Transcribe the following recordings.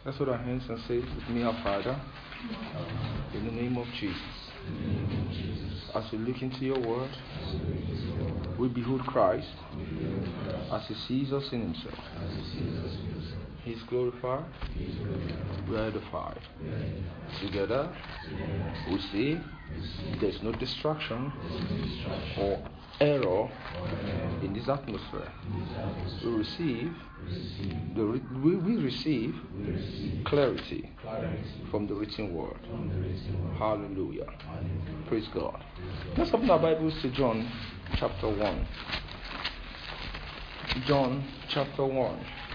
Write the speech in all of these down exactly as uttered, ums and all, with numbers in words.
Let's hold our hands and say with me, our Father, in the name of Jesus. As we look into your word, we behold Christ as he sees us in himself. He is glorified, we are edified. Together, we see there's no distraction or error in this atmosphere. We receive the re- we, we receive clarity from the written word. Hallelujah. Praise God. Let's open our Bibles to John chapter one. John chapter one.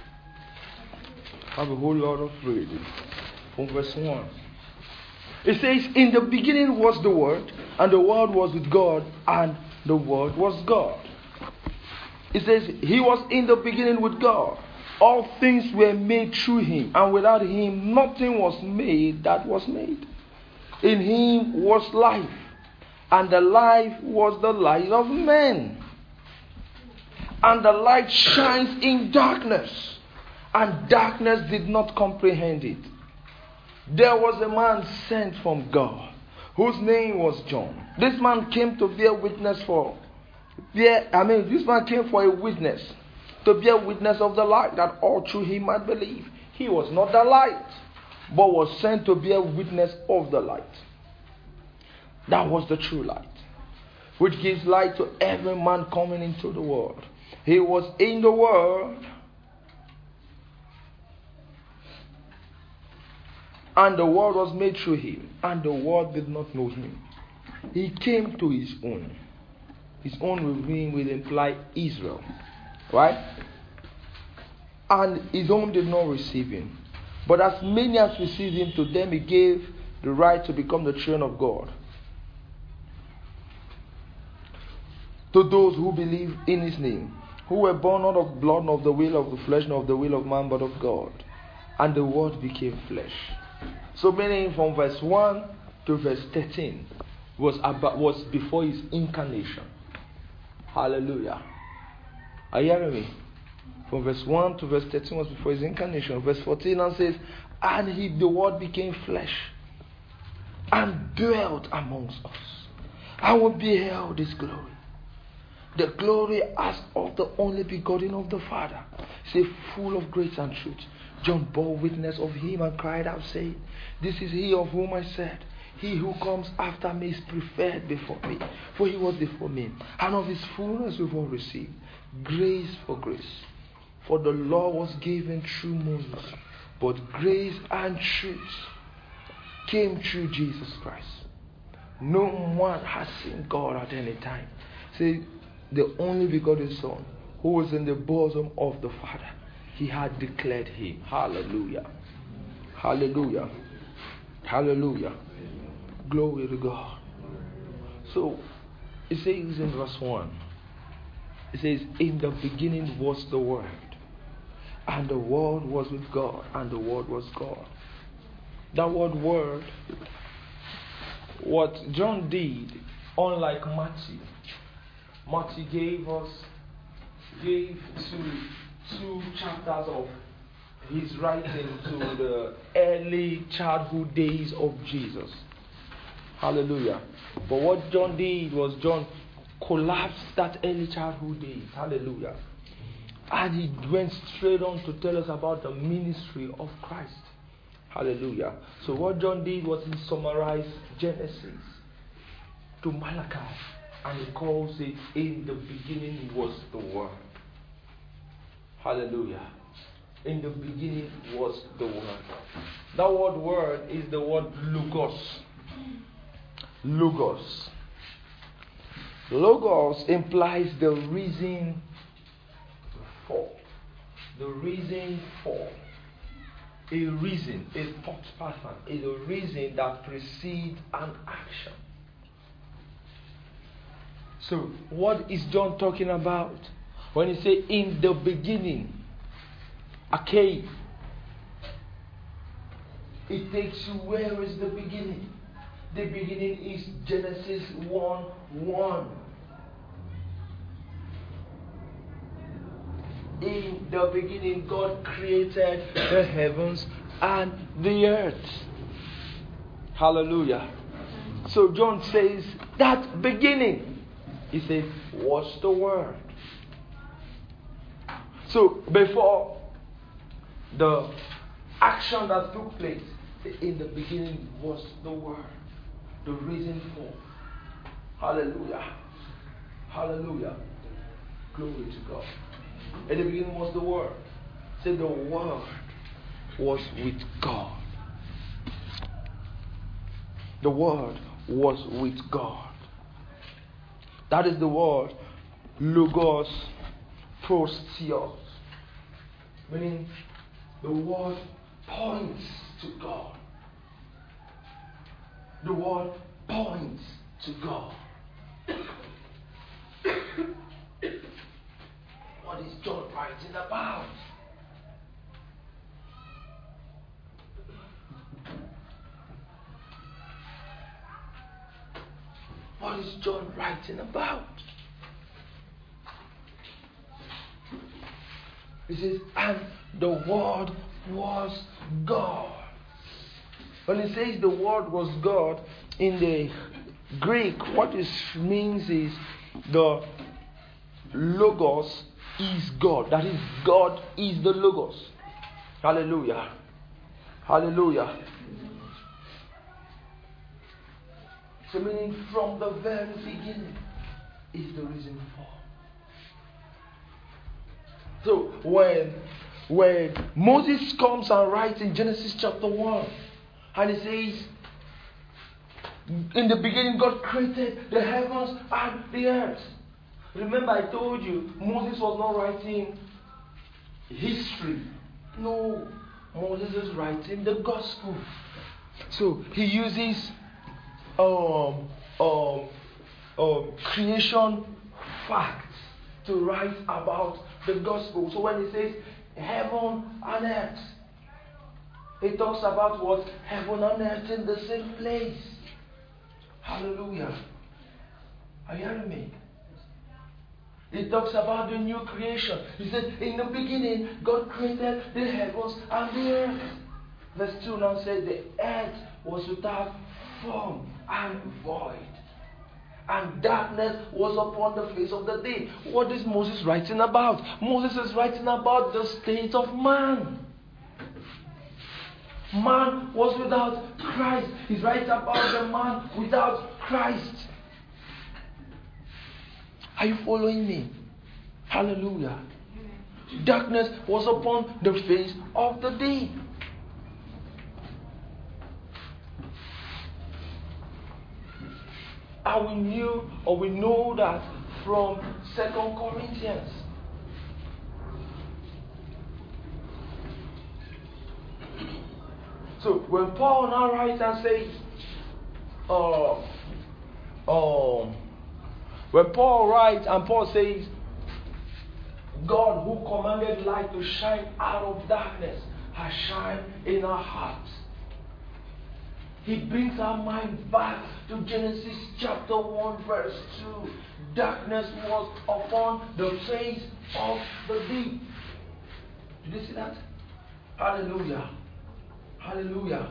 I have a whole lot of reading from verse one. It says, in the beginning was the Word, and the Word was with God, and the Word was God. It says, he was in the beginning with God. All things were made through him, and without him nothing was made that was made. In him was life, and the life was the light of men. And the light shines in darkness, and darkness did not comprehend it. There was a man sent from God, whose name was John. This man came to bear witness for, bear, I mean, this man came for a witness, to bear witness of the light, that all through him might believe. He was not the light, but was sent to bear witness of the light. That was the true light, which gives light to every man coming into the world. He was in the world, and the world was made through him, and the world did not know him. He came to his own. His own will, will imply Israel. Right? And his own did not receive him. But as many as received him, to them he gave the right to become the children of God. To those who believe in his name, who were born not of blood, nor of the will of the flesh, nor of the will of man, but of God. And the word became flesh. So meaning from verse one to verse thirteen was about was before his incarnation. Hallelujah. Are you hearing me? From verse one to verse thirteen was before his incarnation. Verse fourteen now says, and he, the word became flesh and dwelt amongst us. And we beheld his glory. The glory as of the only begotten of the Father. Say, full of grace and truth. John bore witness of him and cried out, saying, this is he of whom I said, he who comes after me is preferred before me, for he was before me. And of his fullness we've all received grace for grace. For the law was given through Moses, but grace and truth came through Jesus Christ. No one has seen God at any time. Say, the only begotten Son, who was in the bosom of the Father, he had declared him. Hallelujah. Hallelujah. Hallelujah. Glory to God. So, it says in verse one, it says, in the beginning was the Word, and the Word was with God, and the Word was God. That word word, what John did, unlike Matthew, Matthew gave us, gave two, two chapters of his writing to the early childhood days of Jesus. Hallelujah. But what John did was John collapsed that early childhood days. Hallelujah. And he went straight on to tell us about the ministry of Christ. Hallelujah. So what John did was he summarized Genesis to Malachi. And he calls it, in the beginning was the Word. Hallelujah. In the beginning was the Word. That word word is the word logos. Logos. Logos implies the reason for. The reason for. A reason, a thought pattern, is a reason that precedes an action. So, what is John talking about when he says, in the beginning, okay, it takes you, where is the beginning? The beginning is Genesis one one. In the beginning, God created the heavens and the earth. Hallelujah. So John says that beginning, he says, was the Word. So before the action that took place, in the beginning was the Word, the reason for. Hallelujah. Hallelujah. Glory to God. In the beginning was the Word. Say the Word was with God. The Word was with God. That is the word logos prostios, meaning the word points to God. The word points to God. What is John writing about? What is John writing about? He says, and the Word was God. When he says the Word was God, in the Greek, what it means is the Logos is God. That is, God is the Logos. Hallelujah. Hallelujah. So meaning from the very beginning is the reason for. So when when Moses comes and writes in Genesis chapter one, and he says, in the beginning God created the heavens and the earth. Remember I told you, Moses was not writing history. No, Moses is writing the gospel. So he uses um, um, um, creation facts to write about the gospel. So when he says heaven and earth, he talks about what? Heaven and earth in the same place. Hallelujah. Are you hearing me? He talks about the new creation. He says, in the beginning, God created the heavens and the earth. Verse two now says, the earth was without form and void, and darkness was upon the face of the deep. What is Moses writing about? Moses is writing about the state of man. Man was without Christ. He's writing about the man without Christ. Are you following me? Hallelujah. Darkness was upon the face of the deep. And we knew, or we know that from Second Corinthians. So when Paul now writes and says, uh, uh, when Paul writes and Paul says, God who commanded light to shine out of darkness has shined in our hearts. He brings our mind back to Genesis chapter one verse two. Darkness was upon the face of the deep. Did you see that? Hallelujah. Hallelujah.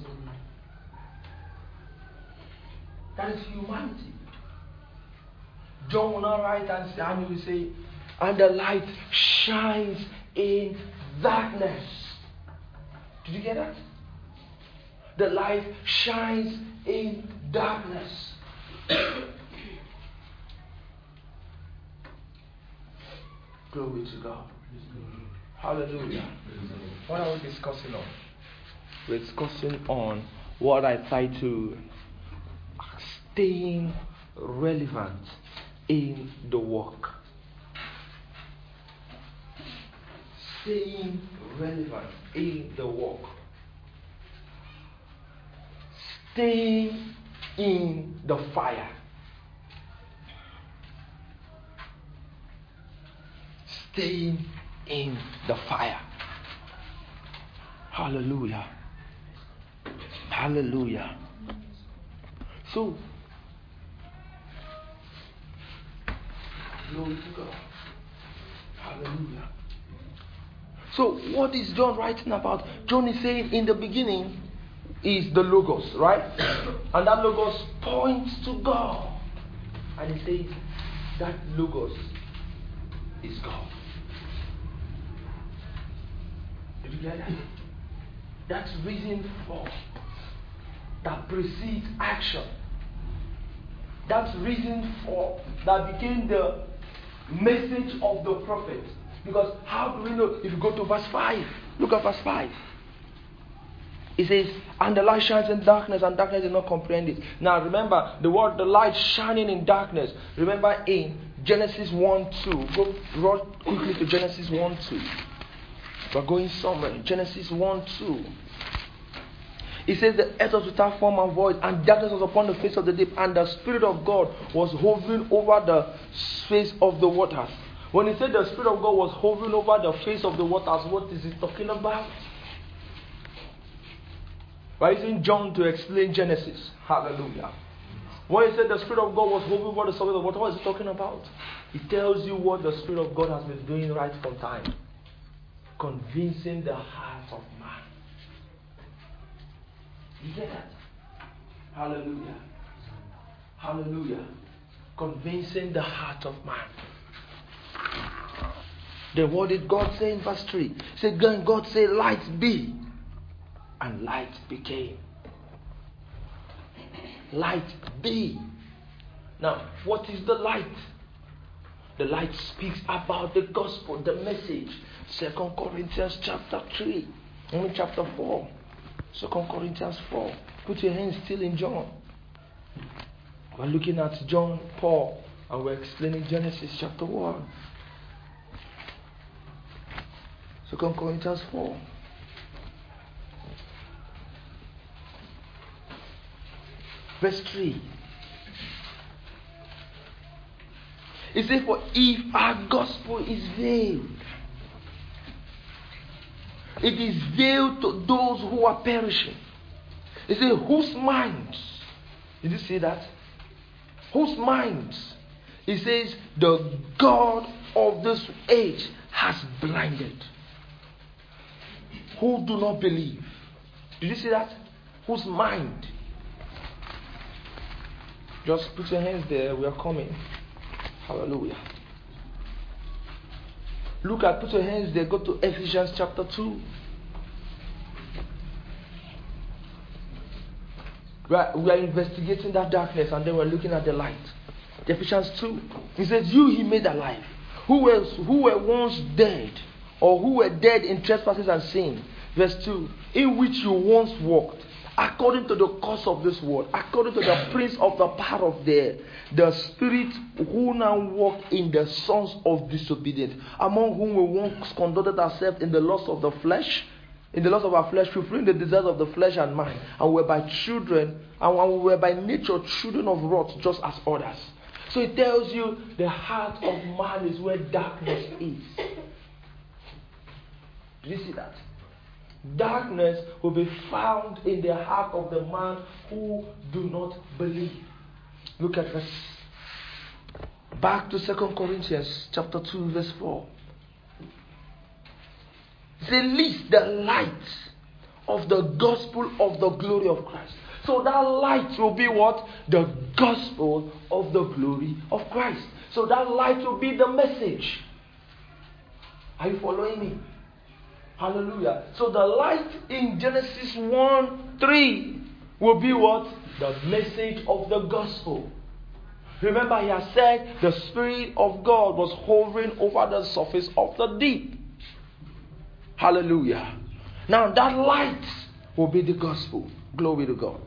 That is humanity. John will not write and say, and he will say, and the light shines in darkness. Did you get that? The light shines in darkness. Glory to God. Hallelujah. What are we discussing on? We're discussing on what I titled staying relevant in the work. Staying relevant in the work. Staying in the fire. Staying in the fire. Hallelujah. Hallelujah. So, glory to God. Hallelujah. So what is John writing about? John is saying in the beginning is the Logos, right? And that Logos points to God. And he says that Logos is God. Did you get that? That's reason for that precedes action. That's reason for that became the message of the prophet. Because how do we know? If you go to verse five, look at verse five. It says, and the light shines in darkness, and darkness did not comprehend it. Now remember, the word the light shining in darkness. Remember in Genesis one two. Go run quickly to Genesis one two. We're going somewhere. Genesis one two. It says the earth was without form and void, and darkness was upon the face of the deep, and the Spirit of God was hovering over the face of the waters. When he said the Spirit of God was hovering over the face of the waters, what is he talking about? Why isn't John to explain Genesis? Hallelujah. When he said the Spirit of God was hovering over the surface of the water, what is he talking about? He tells you what the Spirit of God has been doing right from time. Convincing the heart of man. You get that? Hallelujah. Hallelujah. Convincing the heart of man. Then what did God say in verse three? He said, God said, light be. And light became. Light be. Now, what is the light? The light speaks about the gospel, the message. Second Corinthians chapter three. Only chapter four. Second Corinthians four. Put your hands still in John. We're looking at John, Paul, and we're explaining Genesis chapter one. Second Corinthians four. Verse three. It says, for if our gospel is veiled, it is veiled to those who are perishing. It says, whose minds? Did you see that? Whose minds? It says, the God of this age has blinded. Who do not believe. Did you see that? Whose mind? Just put your hands there. We are coming. Hallelujah. Look at, put your hands there. Go to Ephesians chapter two. We are, we are investigating that darkness, and then we're looking at the light. Ephesians two. He says, you he made alive, who were, who were once dead, or who were dead in trespasses and sin. Verse two. In which you once walked, according to the course of this world, according to the prince of the power of the air, the spirit who now walk in the sons of disobedience, among whom we once conducted ourselves in the lust of the flesh, in the lust of our flesh, fulfilling the desires of the flesh and mind, and we were by children, and we were by nature children of wrath, just as others. So it tells you the heart of man is where darkness is. Do you see that? Darkness will be found in the heart of the man who do not believe. Look at verse. Back to Second Corinthians chapter two, verse four. The least the light of the gospel of the glory of Christ. So that light will be what? The gospel of the glory of Christ. So that light will be the message. Are you following me? Hallelujah. So the light in Genesis one three will be what? The message of the gospel. Remember, he has said the Spirit of God was hovering over the surface of the deep. Hallelujah. Now that light will be the gospel. Glory to God.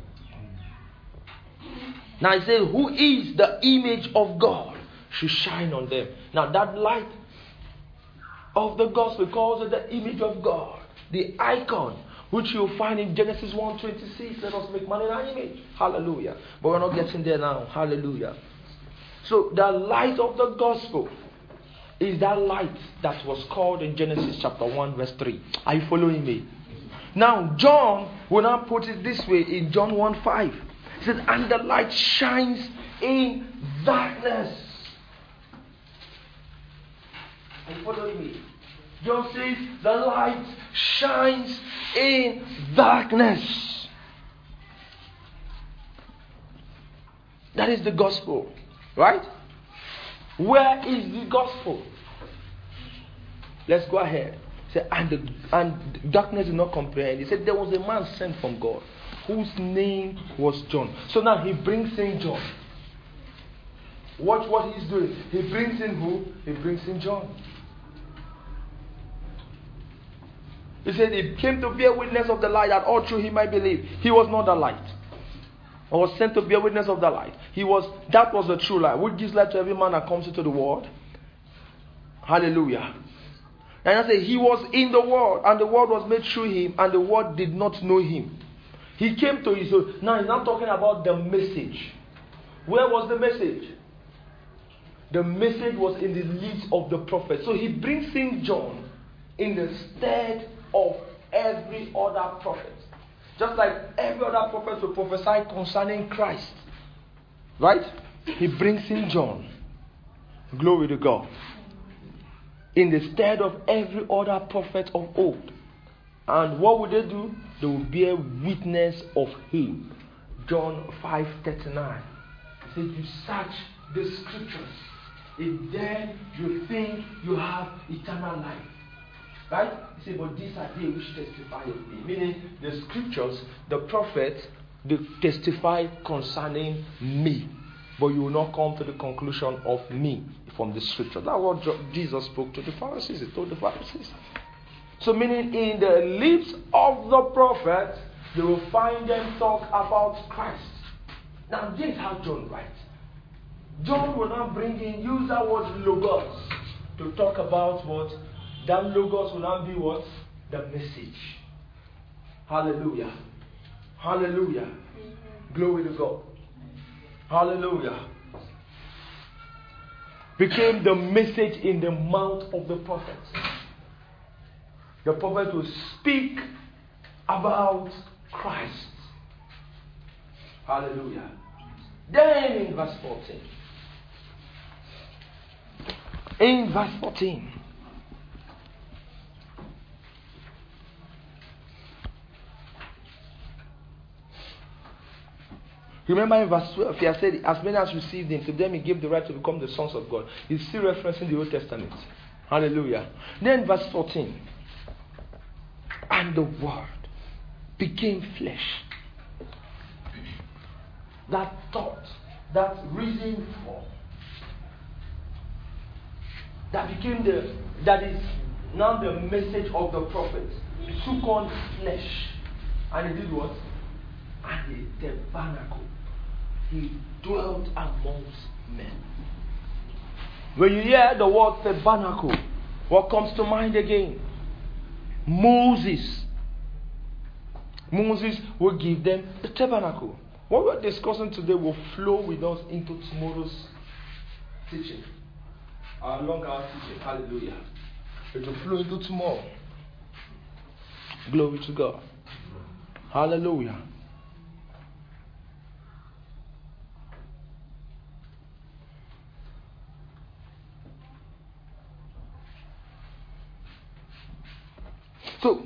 Now it says, who is the image of God should shine on them. Now that light of the gospel calls it the image of God, the icon, which you'll find in Genesis one twenty-six. Let us make man in our image. Hallelujah. But we're not getting there now. Hallelujah. So the light of the gospel is that light that was called in Genesis chapter one verse three. Are you following me? Now John will now put it this way in John one five. He says, and the light shines in darkness. Are you following me? John says the light shines in darkness. That is the gospel. Right? Where is the gospel? Let's go ahead. Say, and, the, and darkness did not comprehend. He said there was a man sent from God whose name was John. So now he brings in John. Watch what he's doing. He brings in who? He brings in John. He said he came to bear witness of the light, that all through he might believe. He was not the light. He was sent to bear witness of the light. He was, that was the true light, which gives light to every man that comes into the world. Hallelujah. And I say he was in the world, and the world was made through him, and the world did not know him. He came to his own. Now he's not talking about the message. Where was the message? The message was in the lips of the prophet. So he brings in John in the stead of every other prophet. Just like every other prophet will prophesy concerning Christ. Right? He brings in John. Glory to God. In the stead of every other prophet of old. And what would they do? They will bear witness of him. John five thirty-nine. He said, you search the scriptures. If then you think you have eternal life. Right? He said, but these are they which testify of me. Meaning the scriptures, the prophets, they testify concerning me. But you will not come to the conclusion of me from the scripture. That's what Jesus spoke to the Pharisees. He told the Pharisees. So meaning in the lips of the prophets, you will find them talk about Christ. Now this is how John writes. John will not bring in, use that word logos to talk about what? That logos will not be what? The message. Hallelujah. Hallelujah. Glory to God. Hallelujah. Became the message in the mouth of the prophets. The prophet will speak about Christ. Hallelujah. Then in verse fourteen. In verse fourteen. Remember in verse twelve, he has said, as many as received him, to them he gave the right to become the sons of God. He's still referencing the Old Testament. Hallelujah. Then verse fourteen. And the word became flesh. That thought, that reason for, that became the, that is now the message of the prophet, took on flesh. And he did what? And he tabernacle. He dwelt amongst men. When you hear the word tabernacle, what comes to mind again? Moses. Moses will give them the tabernacle. What we're discussing today will flow with us into tomorrow's teaching. Our long hour teaching. Hallelujah. It will flow into tomorrow. Glory to God. Hallelujah. So,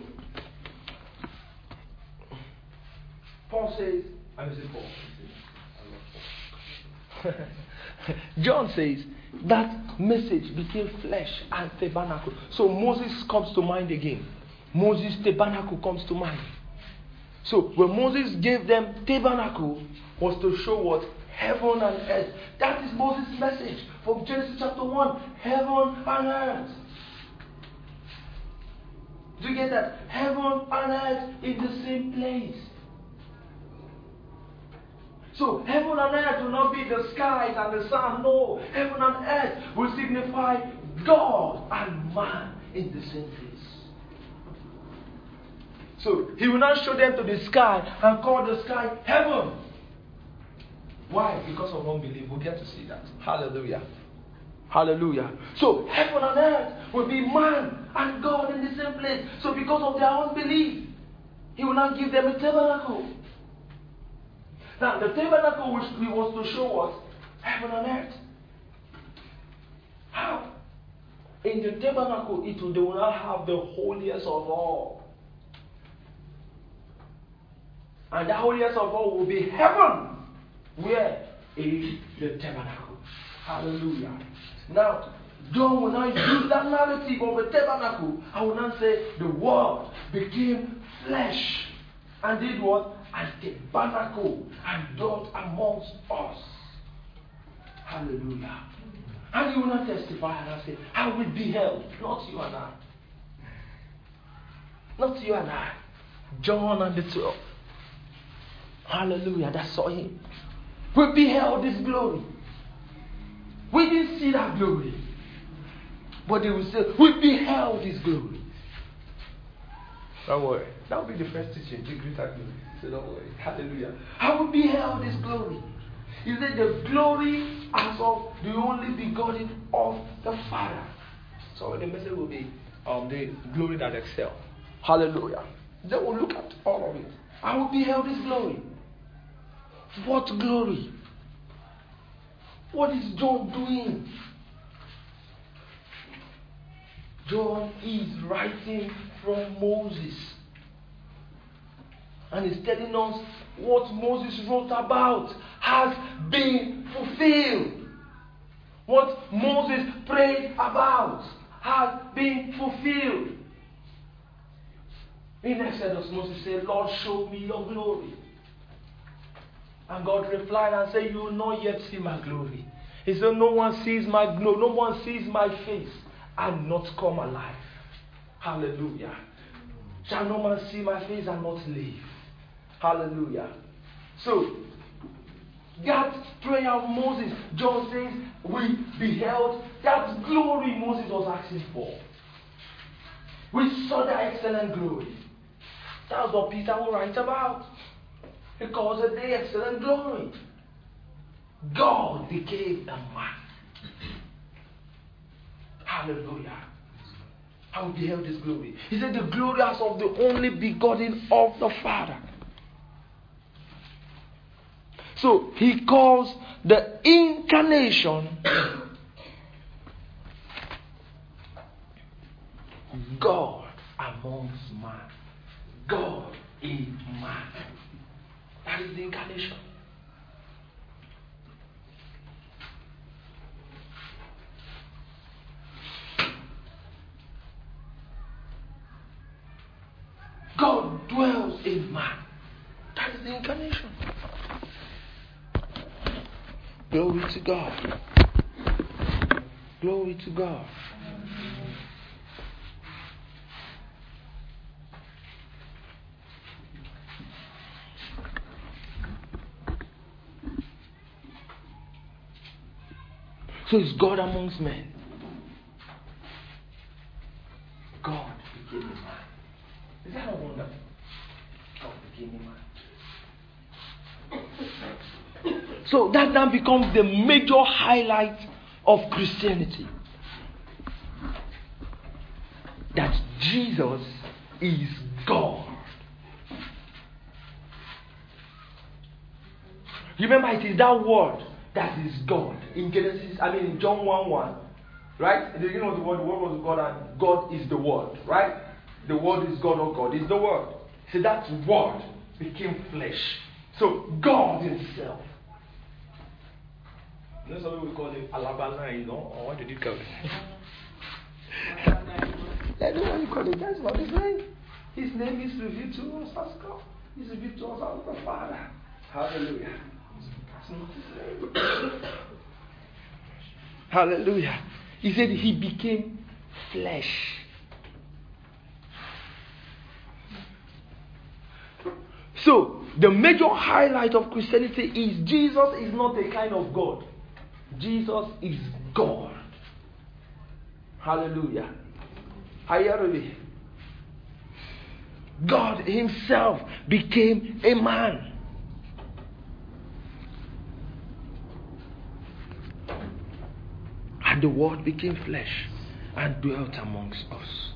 Paul says, I say Paul. I love Paul. John says that message became flesh and tabernacle. So Moses comes to mind again. Moses' tabernacle comes to mind. So when Moses gave them tabernacle, was to show what? Heaven and earth. That is Moses' message from Genesis chapter one. Heaven and earth. Do you get that? Heaven and earth in the same place. So heaven and earth will not be the skies and the sun. No. Heaven and earth will signify God and man in the same place. So he will not show them to the sky and call the sky heaven. Why? Because of unbelief. We'll get to see that. Hallelujah. Hallelujah. So heaven and earth will be man and God in the same place. So because of their unbelief, he will not give them a tabernacle. Now the tabernacle which was to show us heaven and earth. How? In the tabernacle, it will, they will not have the holiest of all. And the holiest of all will be heaven. Where? In the tabernacle. Hallelujah. Now, John will now use that narrative of the tabernacle. I will now say the word became flesh and did what? And tabernacle and dwelt amongst us. Hallelujah. And he will not testify and I say, I will beheld, not you and I. Not you and I. John and the twelve. Hallelujah, that saw him. We beheld his glory. We didn't see that glory. But they will say, we beheld his glory. Don't worry. That will be the first teaching, the greater glory. So don't worry. Hallelujah. I will beheld his glory. He said the glory as of the only begotten of the Father. So the message will be um, the glory that excels. Hallelujah. Then we'll look at all of it. I will beheld his glory. What glory? What is John doing? John is writing from Moses. And he's telling us what Moses wrote about has been fulfilled. What Moses prayed about has been fulfilled. In Exodus, Moses said, Lord, show me your glory. And God replied and said, you will not yet see my glory. He said, no one sees my glory, no one sees my face and not come alive. Hallelujah. Shall no man see my face and not live? Hallelujah. So, that prayer of Moses, John says, we beheld that glory Moses was asking for. We saw that excellent glory. That's what Peter will write about. He calls it the excellent glory. God became a man. Hallelujah. How we beheld his glory. He said the glory as of the only begotten of the Father. So he calls the incarnation God amongst man. God in man. That is the incarnation. God dwells in man. That is the incarnation. Glory to God. Glory to God. So it's God amongst men. God became a man. Is that not wonderful? God became a man. So that now becomes the major highlight of Christianity. That Jesus is God. Remember, it is that word that is God. In Genesis, I mean in John one one, right? You know the word, the word was God and God is the word, right? The word is God or God is the word. So that word became flesh. So God himself. You know something we call it Alabana, you know? Or what did you call it? I don't know what you call it. That's not his name. His name is revealed to us as God. He's revealed to us as the Father. Hallelujah. That's not his name. Hallelujah. He said he became flesh. So, the major highlight of Christianity is Jesus is not a kind of God. Jesus is God. Hallelujah. Are you ready? God himself became a man. And the word became flesh and dwelt amongst us.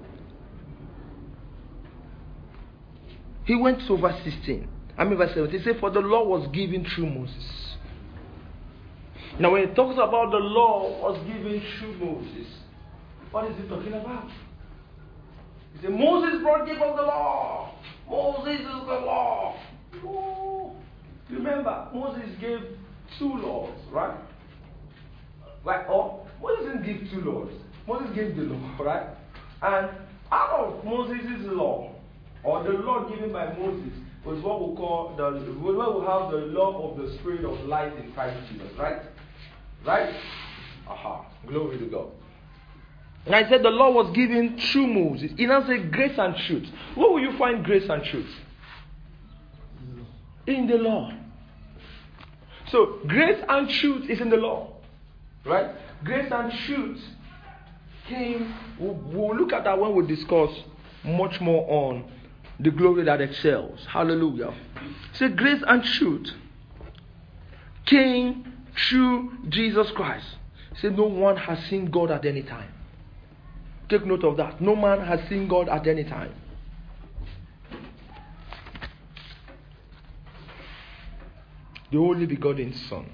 He went to verse sixteen. I mean verse seventeen. He said, for the law was given through Moses. Now when he talks about the law was given through Moses, What is he talking about? He said, Moses brought give us the law. Moses is the law. Oh, remember, Moses gave two laws, right? Right? Or Moses didn't give two laws. Moses gave the law, right? And out of Moses' law, or the law given by Moses, was what we call the what we have the law of the Spirit of life in Christ Jesus, right? Right? Aha. Glory to God. And I said the law was given through Moses. He now said grace and truth. Where will you find grace and truth? In the law. So grace and truth is in the law. Right? Grace and truth came. We'll, we'll look at that when we discuss much more on the glory that excels. Hallelujah. So grace and truth came through Jesus Christ. Say no one has seen God at any time. Take note of that. No man has seen God at any time. The only begotten Son.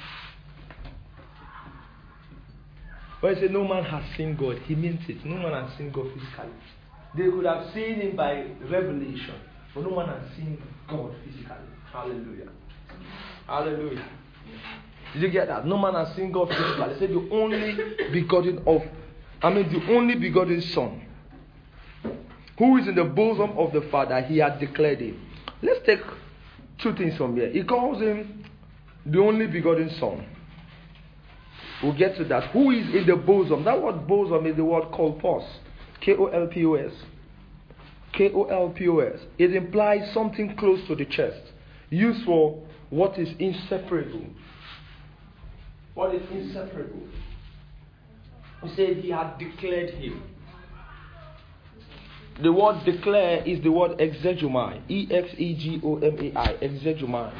When he said no man has seen God, he meant it. No man has seen God physically. They could have seen him by revelation, but no man has seen God physically. Hallelujah. Hallelujah. Did you get that? No man has seen God physically. He said the only begotten of, I mean the only begotten Son, who is in the bosom of the Father, he had declared him. Let's take two things from here. He calls him the only begotten Son. We'll get to that. Who is in the bosom? That word bosom is the word kolpos. K O L P O S. K O L P O S. It implies something close to the chest. Used for what is inseparable. What is inseparable? He said he had declared him. The word declare is the word exegumai. E X E G O M A I. Exegumai.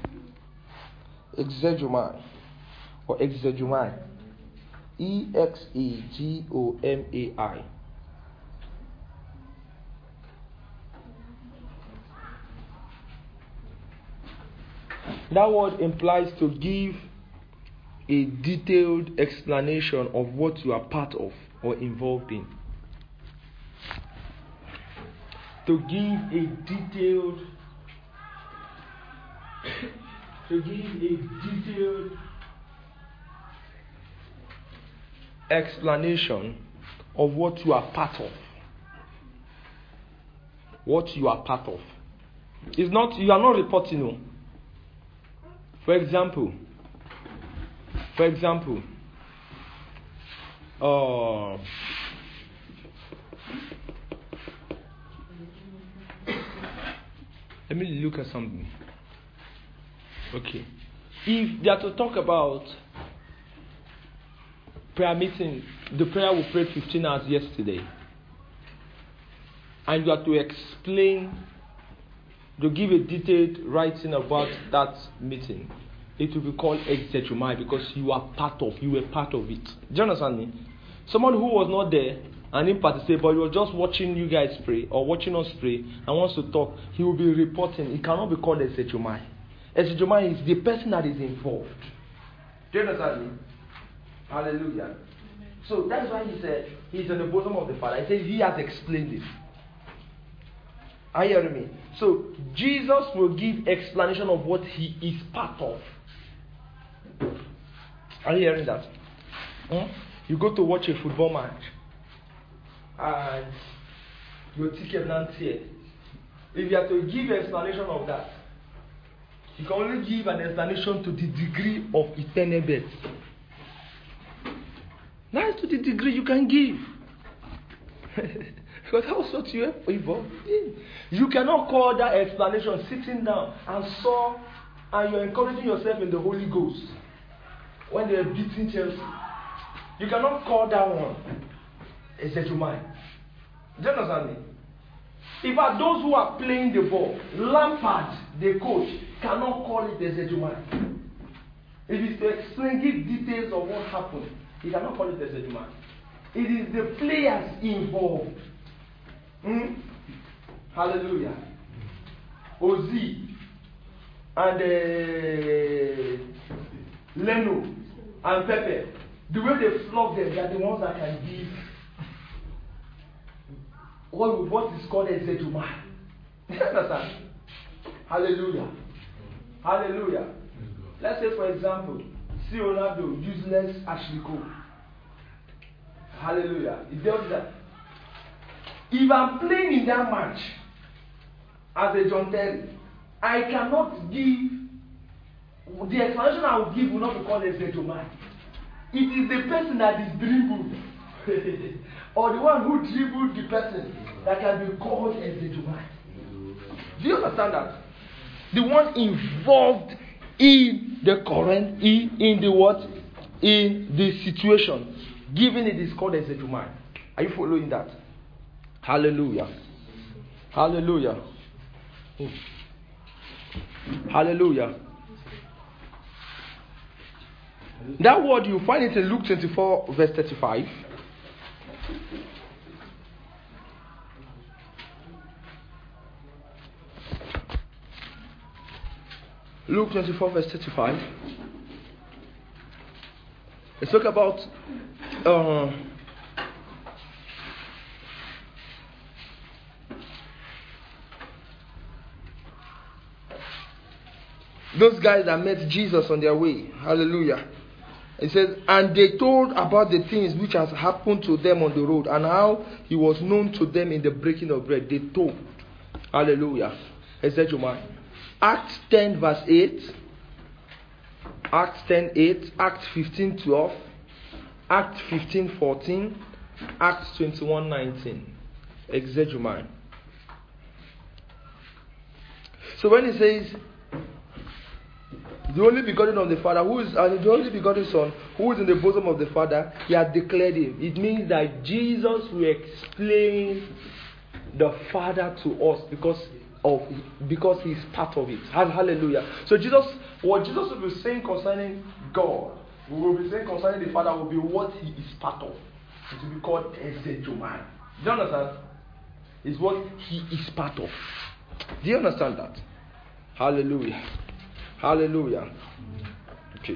Exegumai. Or exegumai. E X E G O M A I. That word implies to give a detailed explanation of what you are part of or involved in. To give a detailed to give a detailed explanation of what you are part of. What you are part of. It's not, you are not reporting. No. For example, for example, uh, let me look at something. Okay. If they are to talk about prayer meeting, the prayer we prayed fifteen hours yesterday, and you have to explain, to give a detailed writing about that meeting, it will be called exegumai because you are part of, you were part of it. Do you understand me? Someone who was not there and didn't participate, but he was just watching you guys pray or watching us pray and wants to talk, he will be reporting. It cannot be called exegumai. Exegumai is the person that is involved. Do you understand me? Hallelujah. So that's why he said he's in the bosom of the Father. He said he has explained it. Are you hearing me? So Jesus will give explanation of what he is part of. Are you hearing that? Hmm? You go to watch a football match and your ticket not here. If you have to give explanation of that, you can only give an explanation to the degree of eternal birth. That's to the degree you can give. Because that was what you were involved in. You cannot call that explanation sitting down and saw and you're encouraging yourself in the Holy Ghost when they were beating Chelsea. You cannot call that one exegumai. Do you understand me? In fact, those who are playing the ball, Lampard, the coach, cannot call it exegumai. If it's to explain, give details of what happened, he cannot call it exegumai. It is the players involved. Hmm? Hallelujah. Ozzy and uh, Leno and Pepe, the way they flog them, they are the ones that can give what, what is called exegomai. You understand? Hallelujah. Hallelujah. Let's say, for example, see Ronaldo, useless Ashley Cole. Hallelujah. He does that. If I'm playing in that match as a John Terry, I cannot give, the explanation I will give will not be called exegomai. It is the person that is dribbled or the one who dribbled the person that can be called exegomai. Do you understand that? The one involved in the current, in, in the what? In the situation. Given it is called exegomai. Are you following that? Hallelujah. Hallelujah. Mm. Hallelujah. That word, you find it in Luke twenty-four, verse thirty-five. Luke twenty-four, verse thirty-five. Let's talk about uh, those guys that met Jesus on their way. Hallelujah. It says, and they told about the things which has happened to them on the road and how he was known to them in the breaking of bread. They told. Hallelujah. Exegomai. Acts ten, verse eight. Acts ten, eight. Acts fifteen, twelve. Acts fifteen, fourteen. Acts twenty-one, nineteen. Exegomai. So when he says, the only begotten of the Father, who is and the only begotten Son, who is in the bosom of the Father, he has declared him. It means that Jesus will explain the Father to us because of because he is part of it. Hallelujah. So Jesus, what Jesus will be saying concerning God, we will be saying concerning the Father will be what he is part of. It will be called exegomai. Do you understand? It's what he is part of. Do you understand that? Hallelujah. Hallelujah. Okay.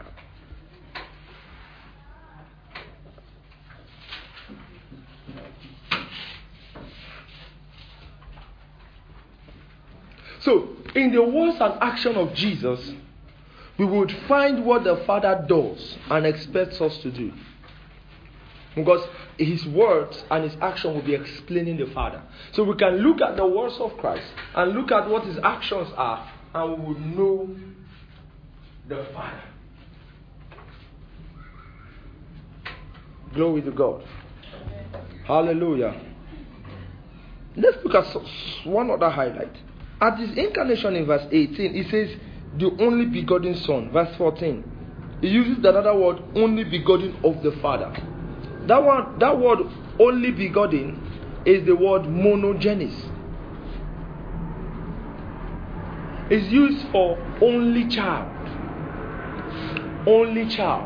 So, in the words and action of Jesus, we would find what the Father does and expects us to do. Because his words and his action will be explaining the Father. So we can look at the words of Christ and look at what his actions are, and we will know the Father. Glory to God. Hallelujah. Let's look at one other highlight. At his incarnation in verse eighteen, it says, the only begotten Son. Verse fourteen, he uses another word, only begotten of the Father. That one, that word, only begotten, is the word monogenes. It's used for only child. Only child.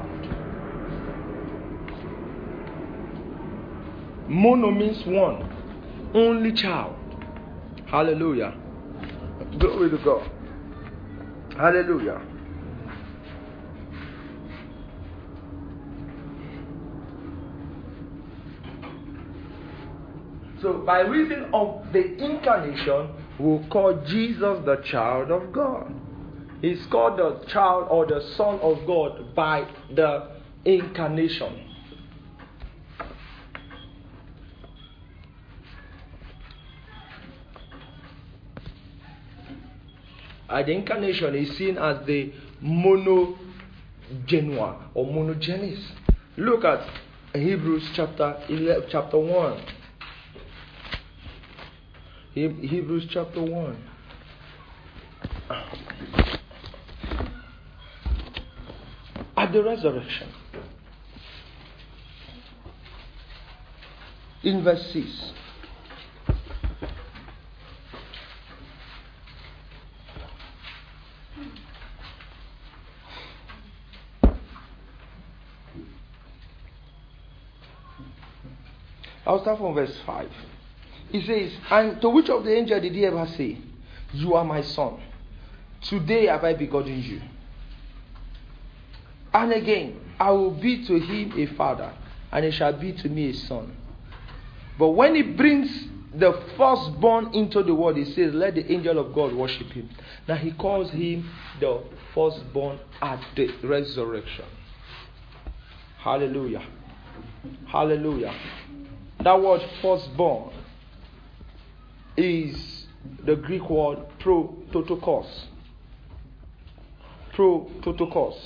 Mono means one. Only child. Hallelujah. Glory to God. Hallelujah. So, by reason of the incarnation, we'll call Jesus the child of God. He's called the child or the Son of God by the incarnation. At the incarnation is seen as the monogenua or monogenes. Look at Hebrews chapter eleven, chapter one. Hebrews chapter one. At the resurrection, in verse six. I'll start from verse five. He says, and to which of the angels did he ever say, you are my son, today have I begotten you? And again, I will be to him a father, and he shall be to me a son. But when he brings the firstborn into the world, he says, let the angel of God worship him. Now he calls him the firstborn at the resurrection. Hallelujah. Hallelujah. That word firstborn is the Greek word prototokos. Prototokos.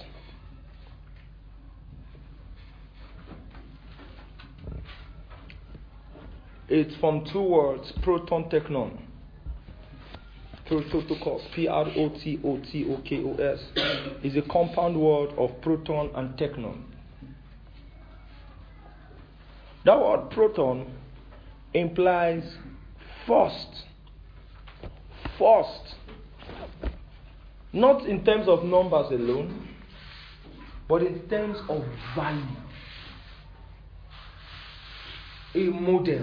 It's from two words, proton technon. Prototokos, P R O T O T O K O S, is a compound word of proton and technon. That word proton implies first. First. Not in terms of numbers alone, but in terms of value. A model.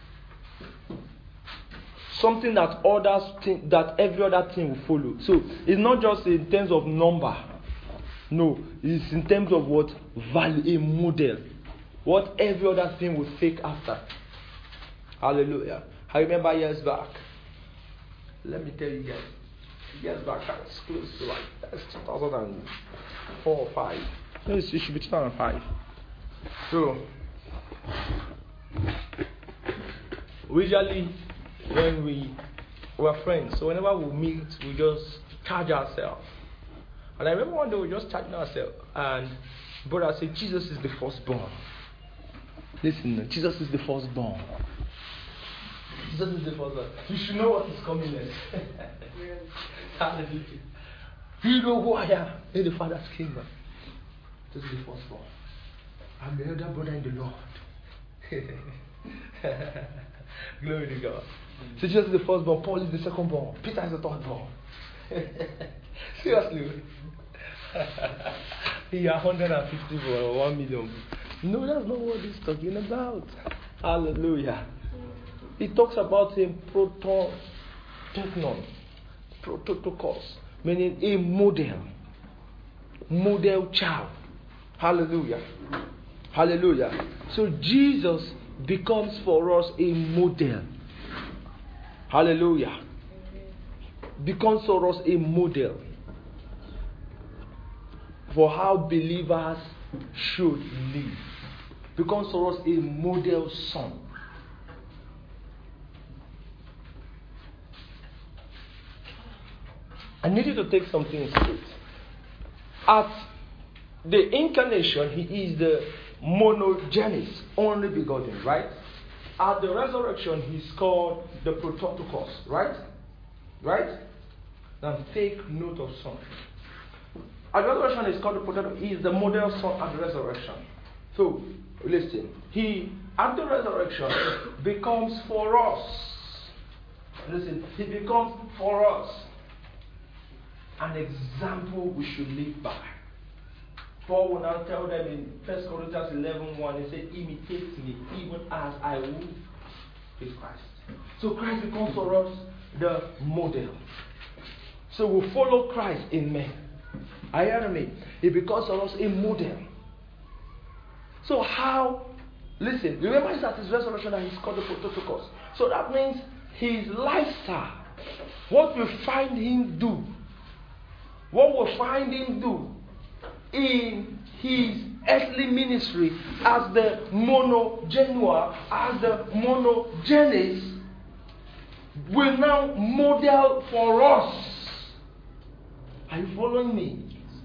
Something that others think, that every other thing will follow. So it's not just in terms of number. No, it's in terms of what value, a model. What every other thing will take after. Hallelujah. I remember years back. Let me tell you guys. Years back, that's close to like that's two thousand four or five. No, it should be two thousand five. So usually when we were friends, so whenever we meet, we just charge ourselves. And I remember one day we just charging ourselves, and brother said, Jesus is the firstborn. Listen, Jesus is the firstborn. Jesus is the firstborn. You should know what is coming next. Hallelujah. Do you know who I am in the Father's kingdom? This is the firstborn. I'm the elder brother in the Lord. Glory to God. So Jesus is the firstborn, Paul is the secondborn, Peter is the thirdborn. Seriously. He are one hundred fifty or one million. No, that's not what he's talking about. Hallelujah. He talks about a proton technon, prototokos, meaning a model, model child. Hallelujah. Hallelujah. So Jesus becomes for us a model. Hallelujah. Becomes for us a model for how believers should live. Becomes for us a model son. I need you to take something straight. At the incarnation, he is the monogenes, only begotten, right? At the resurrection, he's called the prototokos, right? Right? Now take note of something. At the resurrection, he's called the prototokos. He is the model son at the resurrection. So, listen. He, at the resurrection, becomes for us. Listen, he becomes for us an example we should live by. Paul will now tell them in First Corinthians eleven one, he said, imitate me even as I will is Christ. So Christ becomes for us the model. So we follow Christ in men. Are you hearing me? He becomes for us a model. So how, listen, remember it's at his resurrection that he's called the prototokos. So that means his lifestyle, what we find him do, what we find him do in his earthly ministry as the monogenua, as the monogenes, will now model for us. Are you following me?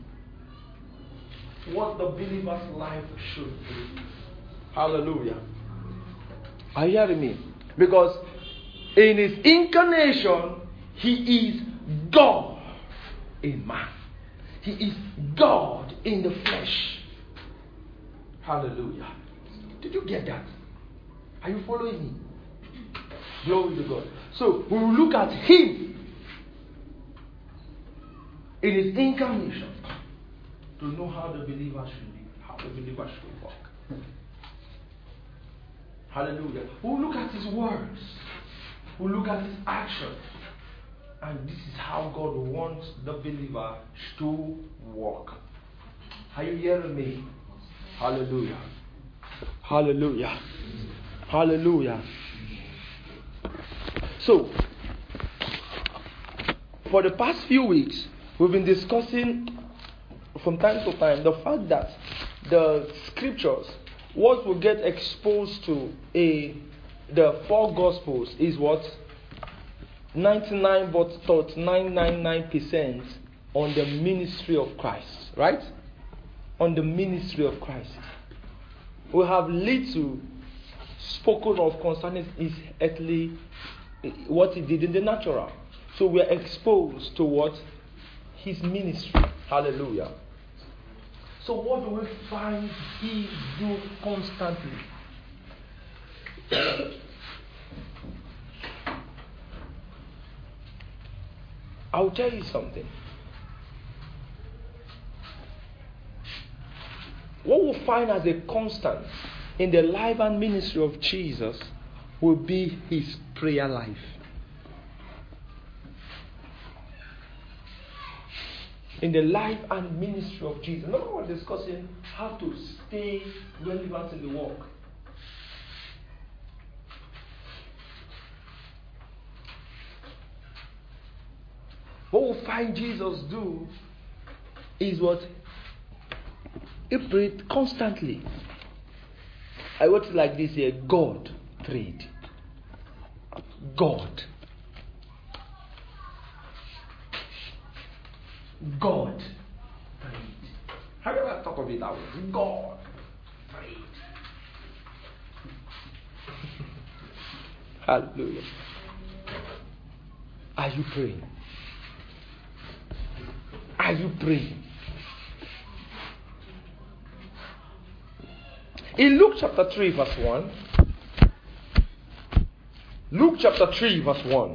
What the believer's life should be. Hallelujah. Are you hearing me? Because in his incarnation, he is God in man. He is God in the flesh. Hallelujah. Did you get that? Are you following me? Glory to God. So we will look at him in his incarnation to know how the believer should be, how the believer should walk. Hallelujah. We'll look at his words. We'll look at his actions. And this is how God wants the believer to walk. Are you hearing me? Hallelujah. Hallelujah. Hallelujah. So, for the past few weeks, we've been discussing from time to time the fact that the scriptures, what will get exposed to a the four gospels is what? ninety-nine point nine nine nine percent on the ministry of Christ, right? On the ministry of Christ. We have little spoken of concerning his earthly, what he did in the natural. So we are exposed to what? His ministry. Hallelujah. So what do we find he do constantly? I'll tell you something. What we'll find as a constant in the life and ministry of Jesus will be his prayer life. In the life and ministry of Jesus. Remember we're discussing how to stay relevant in the work. What we'll find Jesus do is what? He prayed constantly. I wrote it like this here. God prayed. God. God prayed. How do I talk of it that way? God prayed. Hallelujah. Are you praying? Are you praying? In Luke chapter three verse one. Luke chapter three verse one.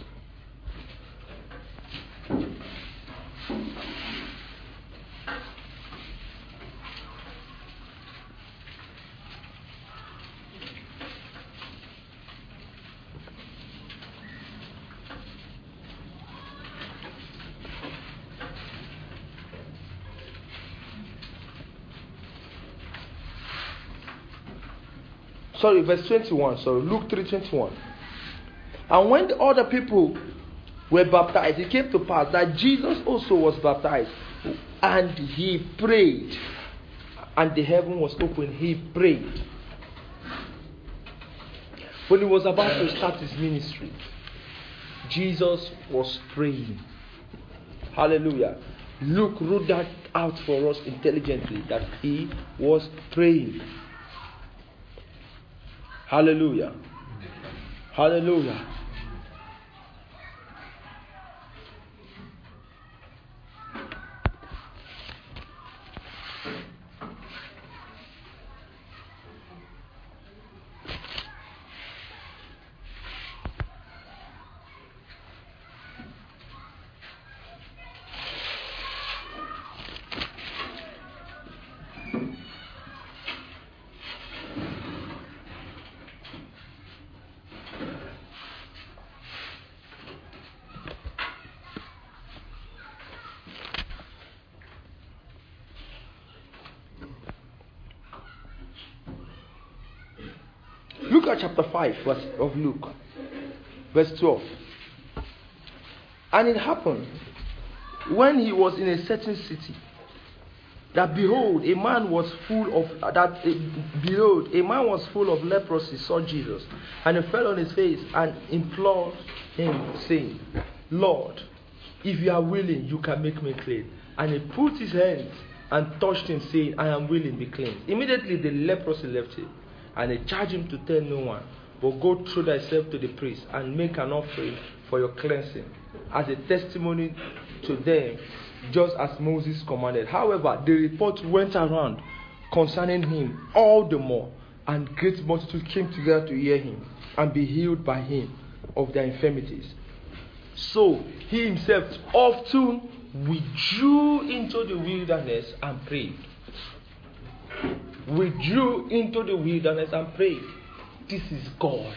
Sorry, verse twenty-one. Sorry, Luke three twenty-one. And when the other people were baptized, it came to pass that Jesus also was baptized, and he prayed, and the heaven was opened. He prayed. When he was about to start his ministry, Jesus was praying. Hallelujah. Luke wrote that out for us intelligently, that he was praying. Hallelujah. Hallelujah. Look at chapter five verse of Luke, verse twelve. And it happened when he was in a certain city, that behold, a man was full of that uh, behold, a man was full of leprosy, saw Jesus, and he fell on his face and implored him, saying, Lord, if you are willing, you can make me clean. And he put his hands and touched him, saying, I am willing, be cleansed. Immediately the leprosy left him. And they charge him to tell no one, but go through thyself to the priest and make an offering for your cleansing, as a testimony to them, just as Moses commanded. However, the report went around concerning him all the more, and great multitude came together to hear him and be healed by him of their infirmities. So he himself often withdrew into the wilderness and prayed. Withdrew into the wilderness and prayed. This is God.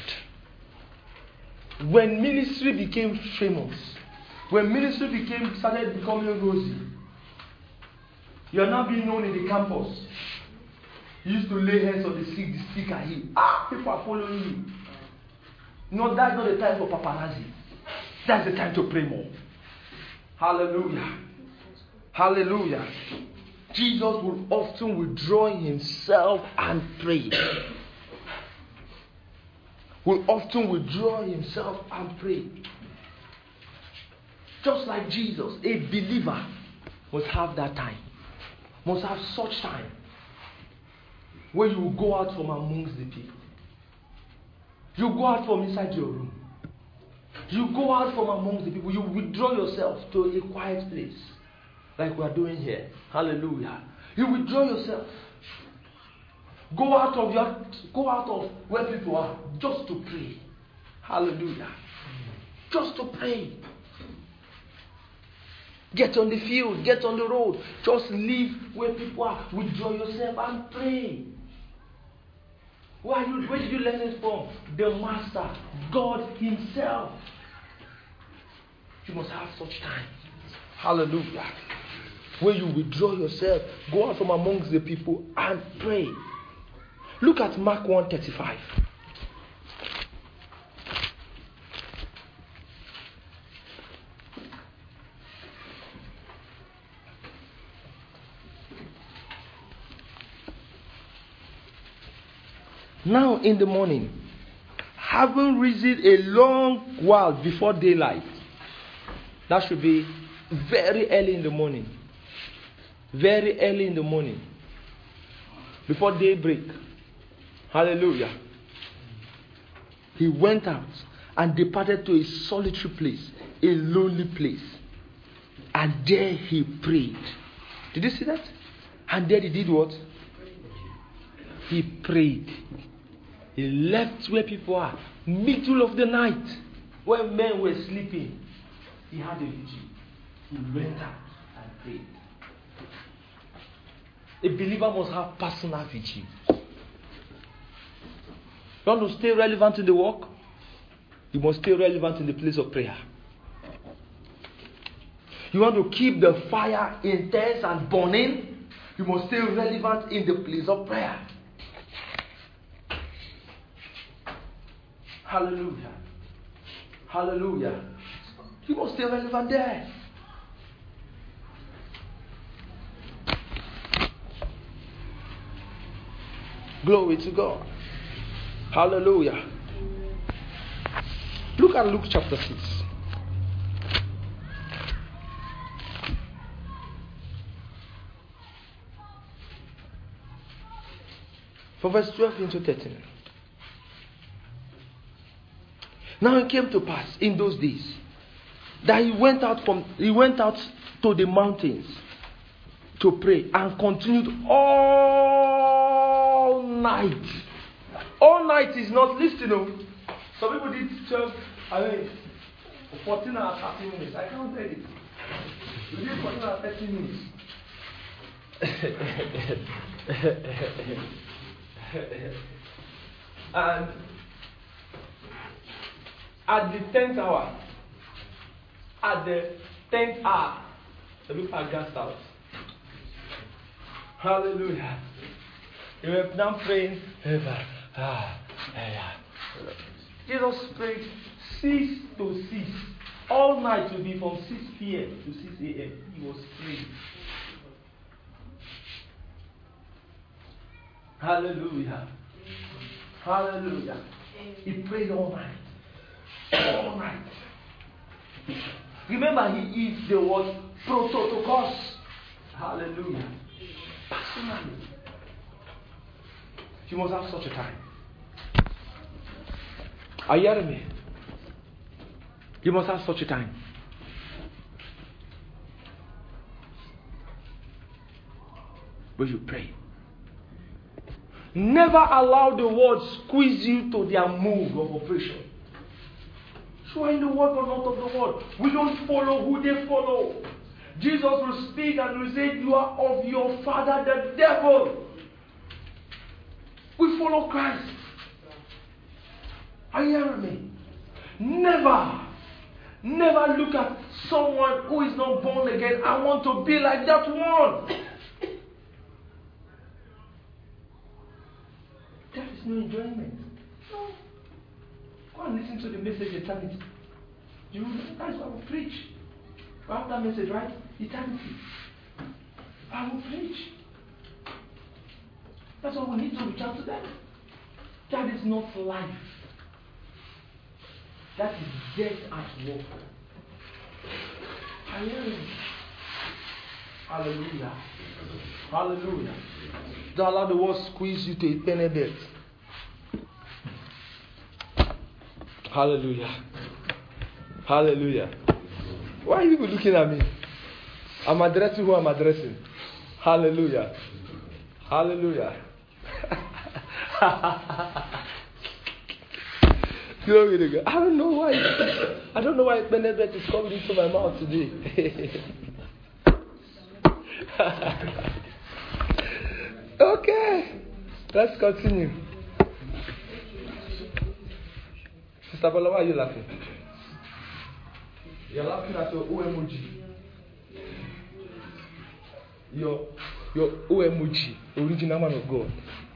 When ministry became famous, when ministry became started becoming rosy, you are now being known in the campus. You used to lay hands on the sick, the sick are healed. Ah, people are following you. No, that's not the time for paparazzi. That's the time to pray more. Hallelujah. Hallelujah. Jesus will often withdraw himself and pray. Will often withdraw himself and pray. Just like Jesus, a believer must have that time. Must have such time where you will go out from amongst the people. You go out from inside your room. You go out from amongst the people. You withdraw yourself to a quiet place. Like we are doing here. Hallelujah. You withdraw yourself. Go out of your go out of where people are just to pray. Hallelujah. Just to pray. Get on the field, get on the road. Just leave where people are. Withdraw yourself and pray. Where, you, where did you learn it from? The Master, God Himself. You must have such time. Hallelujah. Where you withdraw yourself, go out from amongst the people and pray. Look at Mark one thirty-five. Now in the morning, having risen a long while before daylight, that should be very early in the morning. Very early in the morning. Before daybreak. Hallelujah. He went out and departed to a solitary place, a lonely place. And there he prayed. Did you see that? And there he did what? He prayed. He left where people are. Middle of the night. When men were sleeping. He had a vigil. He went out and prayed. A believer must have personal vigil. You want to stay relevant in the work? You must stay relevant in the place of prayer. You want to keep the fire intense and burning? You must stay relevant in the place of prayer. Hallelujah. Hallelujah. You must stay relevant there. Glory to God. Hallelujah. Look at Luke chapter six. From verse twelve into thirteen. Now it came to pass in those days that he went out from he went out to the mountains to pray and continued all night. All night is not listening. Some people did twelve, I mean, fourteen or thirty minutes. I can't tell it. We did fourteen or thirty minutes. And at the tenth hour, at the tenth hour, the people are gassed out. Hallelujah. You were now praying. Jesus prayed six to six. All night will be from six p.m. to six a.m. He was praying. Hallelujah. Hallelujah. He prayed all night. All night. Remember, he is the word prototokos. Hallelujah. Personally. You must have such a time. Are you hearing me? You must have such a time. Where you pray. Never allow the world squeeze you to their move of operation. You are in the world but not of the world. We don't follow who they follow. Jesus will speak and will say, you are of your father the devil. We follow Christ. Are you hearing me? Never, never look at someone who is not born again. I want to be like that one. There is no enjoyment. No. Go and listen to the message eternity. You, that's what I will preach. Write that message, right? Eternity. I will preach. That's why we need to reach out to them. That is not life. That is death at work. Hallelujah. Hallelujah. Hallelujah. Don't allow the world squeeze you to a penny bit. Hallelujah. Hallelujah. Why are you people looking at me? I'm addressing who I'm addressing. Hallelujah. Hallelujah. Glory to God. I don't know why. I don't know why Benedict is coming into my mouth today. Okay. Let's continue. Sister Bola, why are you laughing? You're laughing at your O emoji. Your your O emoji, original man of God.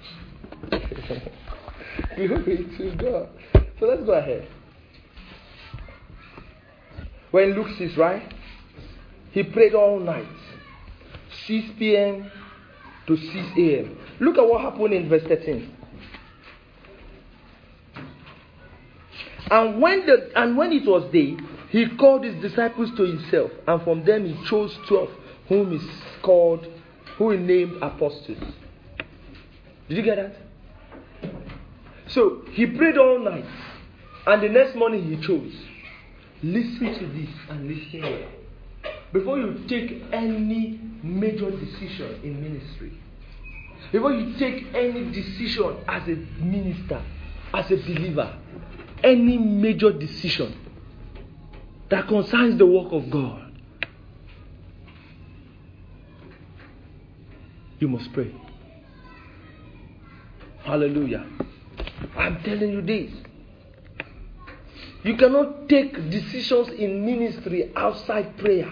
Glory to God. So let's go ahead. When Luke six, right? He prayed all night. six p.m. to six a.m. Look at what happened in verse thirteen. And when the and when it was day, he called his disciples to himself, and from them he chose twelve, whom he called, who he named apostles. Did you get that? So he prayed all night, and the next morning he chose. Listen to this and listen well. Before you take any major decision in ministry, before you take any decision as a minister, as a believer, any major decision that concerns the work of God, you must pray. Hallelujah. I'm telling you this. You cannot take decisions in ministry outside prayer.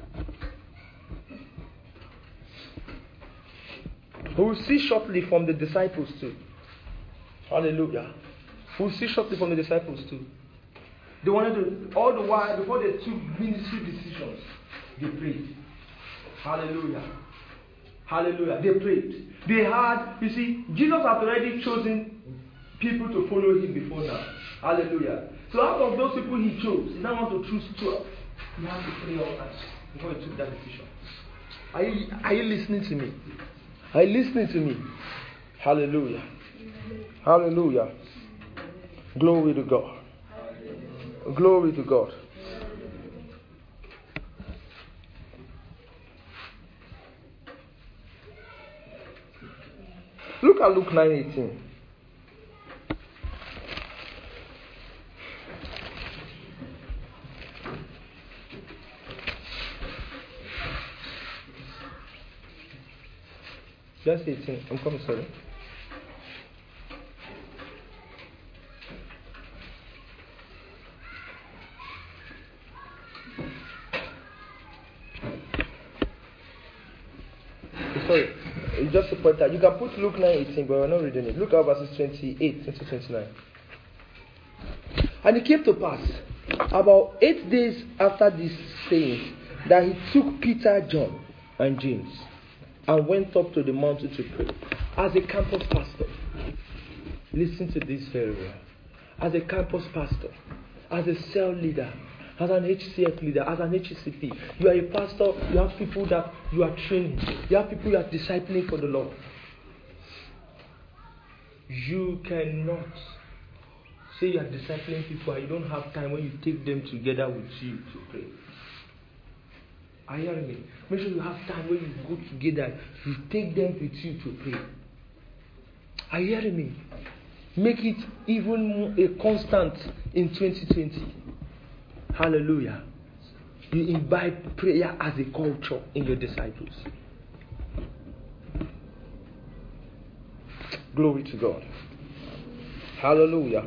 We will see shortly from the disciples too. Hallelujah. We will see shortly from the disciples too. They wanted to, all the while, before they took ministry decisions, they prayed. Hallelujah. Hallelujah. They prayed. They had, you see, Jesus had already chosen people to follow him before now. Hallelujah. So out of those people he chose, he now wants to choose twelve. You have to pray all night before he took that decision. Are you, are you listening to me? Are you listening to me? Hallelujah. Hallelujah. Glory to God. Glory to God. Look at Luke nine eighteen. Just eighteen. I'm coming, sorry. Sorry, it's just a point that you can put Luke nine eighteen, but we're not reading it. Look at verses twenty-eight to twenty-nine. And it came to pass, about eight days after this saying, that he took Peter, John, and James, and went up to the mountain to pray. As a campus pastor, listen to this very well. As a campus pastor, as a cell leader, as an H C F leader, as an H C P, you are a pastor, you have people that you are training, you have people you are discipling for the Lord. You cannot say you are discipling people and you don't have time when you take them together with you to pray. Are you hearing me? Make sure you have time when you go together, you take them with you to pray. Are you hearing me? Make it even more a constant in twenty twenty. Hallelujah. You imbibe prayer as a culture in your disciples. Glory to God. Hallelujah.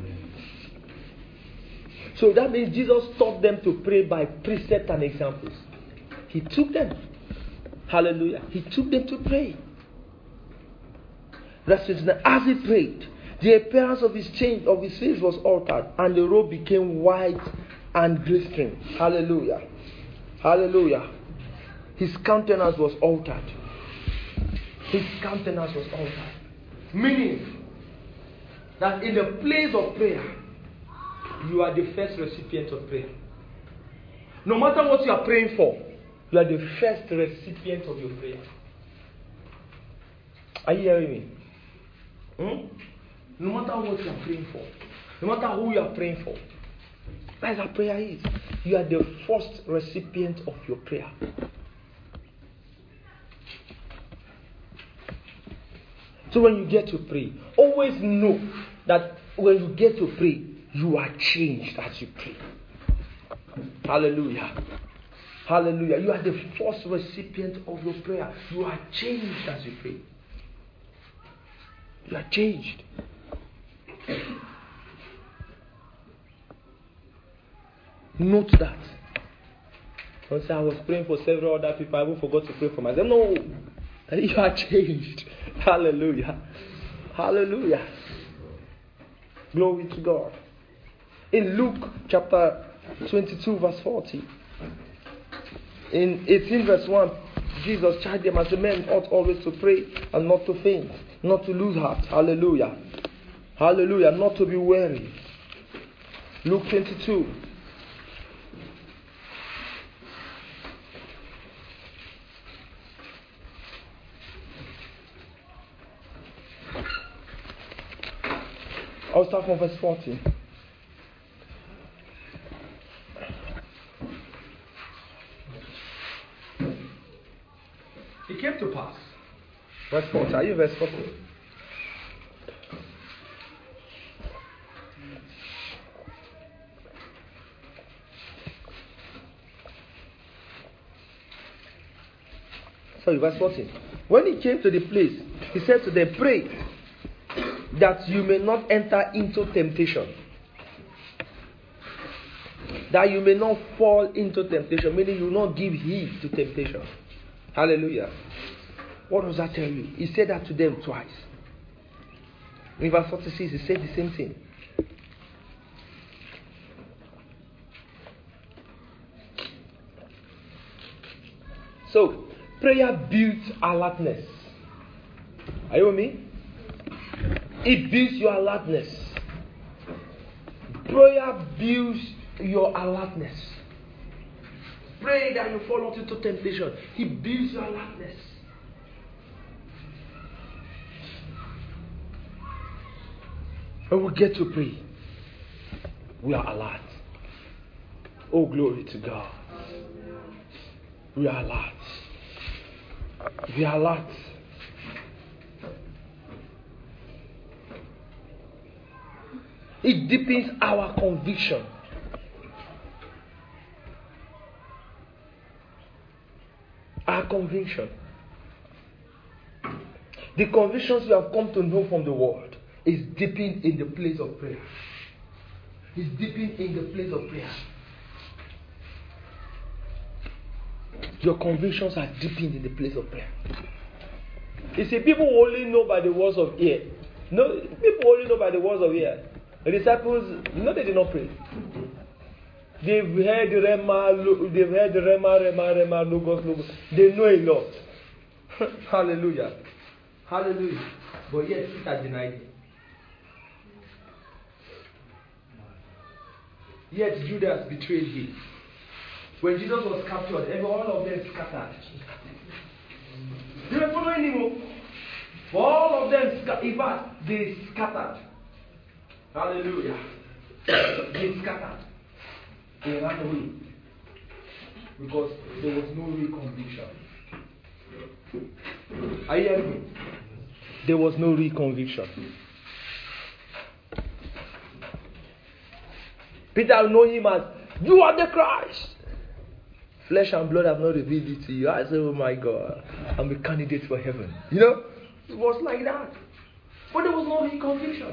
So that means Jesus taught them to pray by precept and examples. He took them. Hallelujah. He took them to pray. Verse twenty-nine. As he prayed, The appearance of his change of his face was altered, and the robe became white and glistening. Hallelujah. Hallelujah. His countenance was altered. His countenance was altered. Meaning that in the place of prayer, you are the first recipient of prayer. No matter what you are praying for, you are the first recipient of your prayer. Are you hearing me? Hmm? No matter what you are praying for, no matter who you are praying for, that's what prayer is. You are the first recipient of your prayer. So when you get to pray, always know that when you get to pray, you are changed as you pray. Hallelujah. Hallelujah. You are the first recipient of your prayer. You are changed as you pray. You are changed. Note that. Once I was praying for several other people, I even forgot to pray for myself. No, you are changed. Hallelujah. Hallelujah. Glory to God. In Luke chapter twenty-two, verse forty, in eighteen, verse one, Jesus charged them as a man ought always to pray and not to faint, not to lose heart. Hallelujah. Hallelujah. Not to be weary. Luke twenty-two. I'll start from verse forty. It came to pass. Verse forty. Are you verse forty? Sorry, verse forty. When he came to the place, he said to them, pray that you may not enter into temptation. That you may not fall into temptation, meaning you will not give heed to temptation. Hallelujah. What does that tell you? He said that to them twice. In verse forty-six, he said the same thing. So, prayer builds alertness. Are you with me? It builds your alertness. Prayer builds your alertness. Pray that you fall not into temptation. It builds your alertness. When we get to pray, we are alert. Oh, glory to God. We are alert. We are alert. It deepens our conviction. Our conviction. The convictions you have come to know from the Word is deepened in the place of prayer. It's deepened in the place of prayer. Your convictions are deepened in the place of prayer. You see, people only know by the words of ear. No, people only know by the words of ear. The disciples, you know, they did not pray. They've heard Rema, they've heard Rema, Rema, Rema, Logos, Logos. They know a lot. Hallelujah. Hallelujah. But yet, Peter denied him. Yet, Judas betrayed him. When Jesus was captured, every all of them scattered. They were following him. But all of them, in fact, they scattered. Hallelujah. They scattered. They ran away. Because there was no real conviction. Are you hearing me? There was no real conviction. Peter know him as, you are the Christ. Flesh and blood have not revealed it to you. I said, oh my God, I'm a candidate for heaven. You know? It was like that. But there was no real conviction.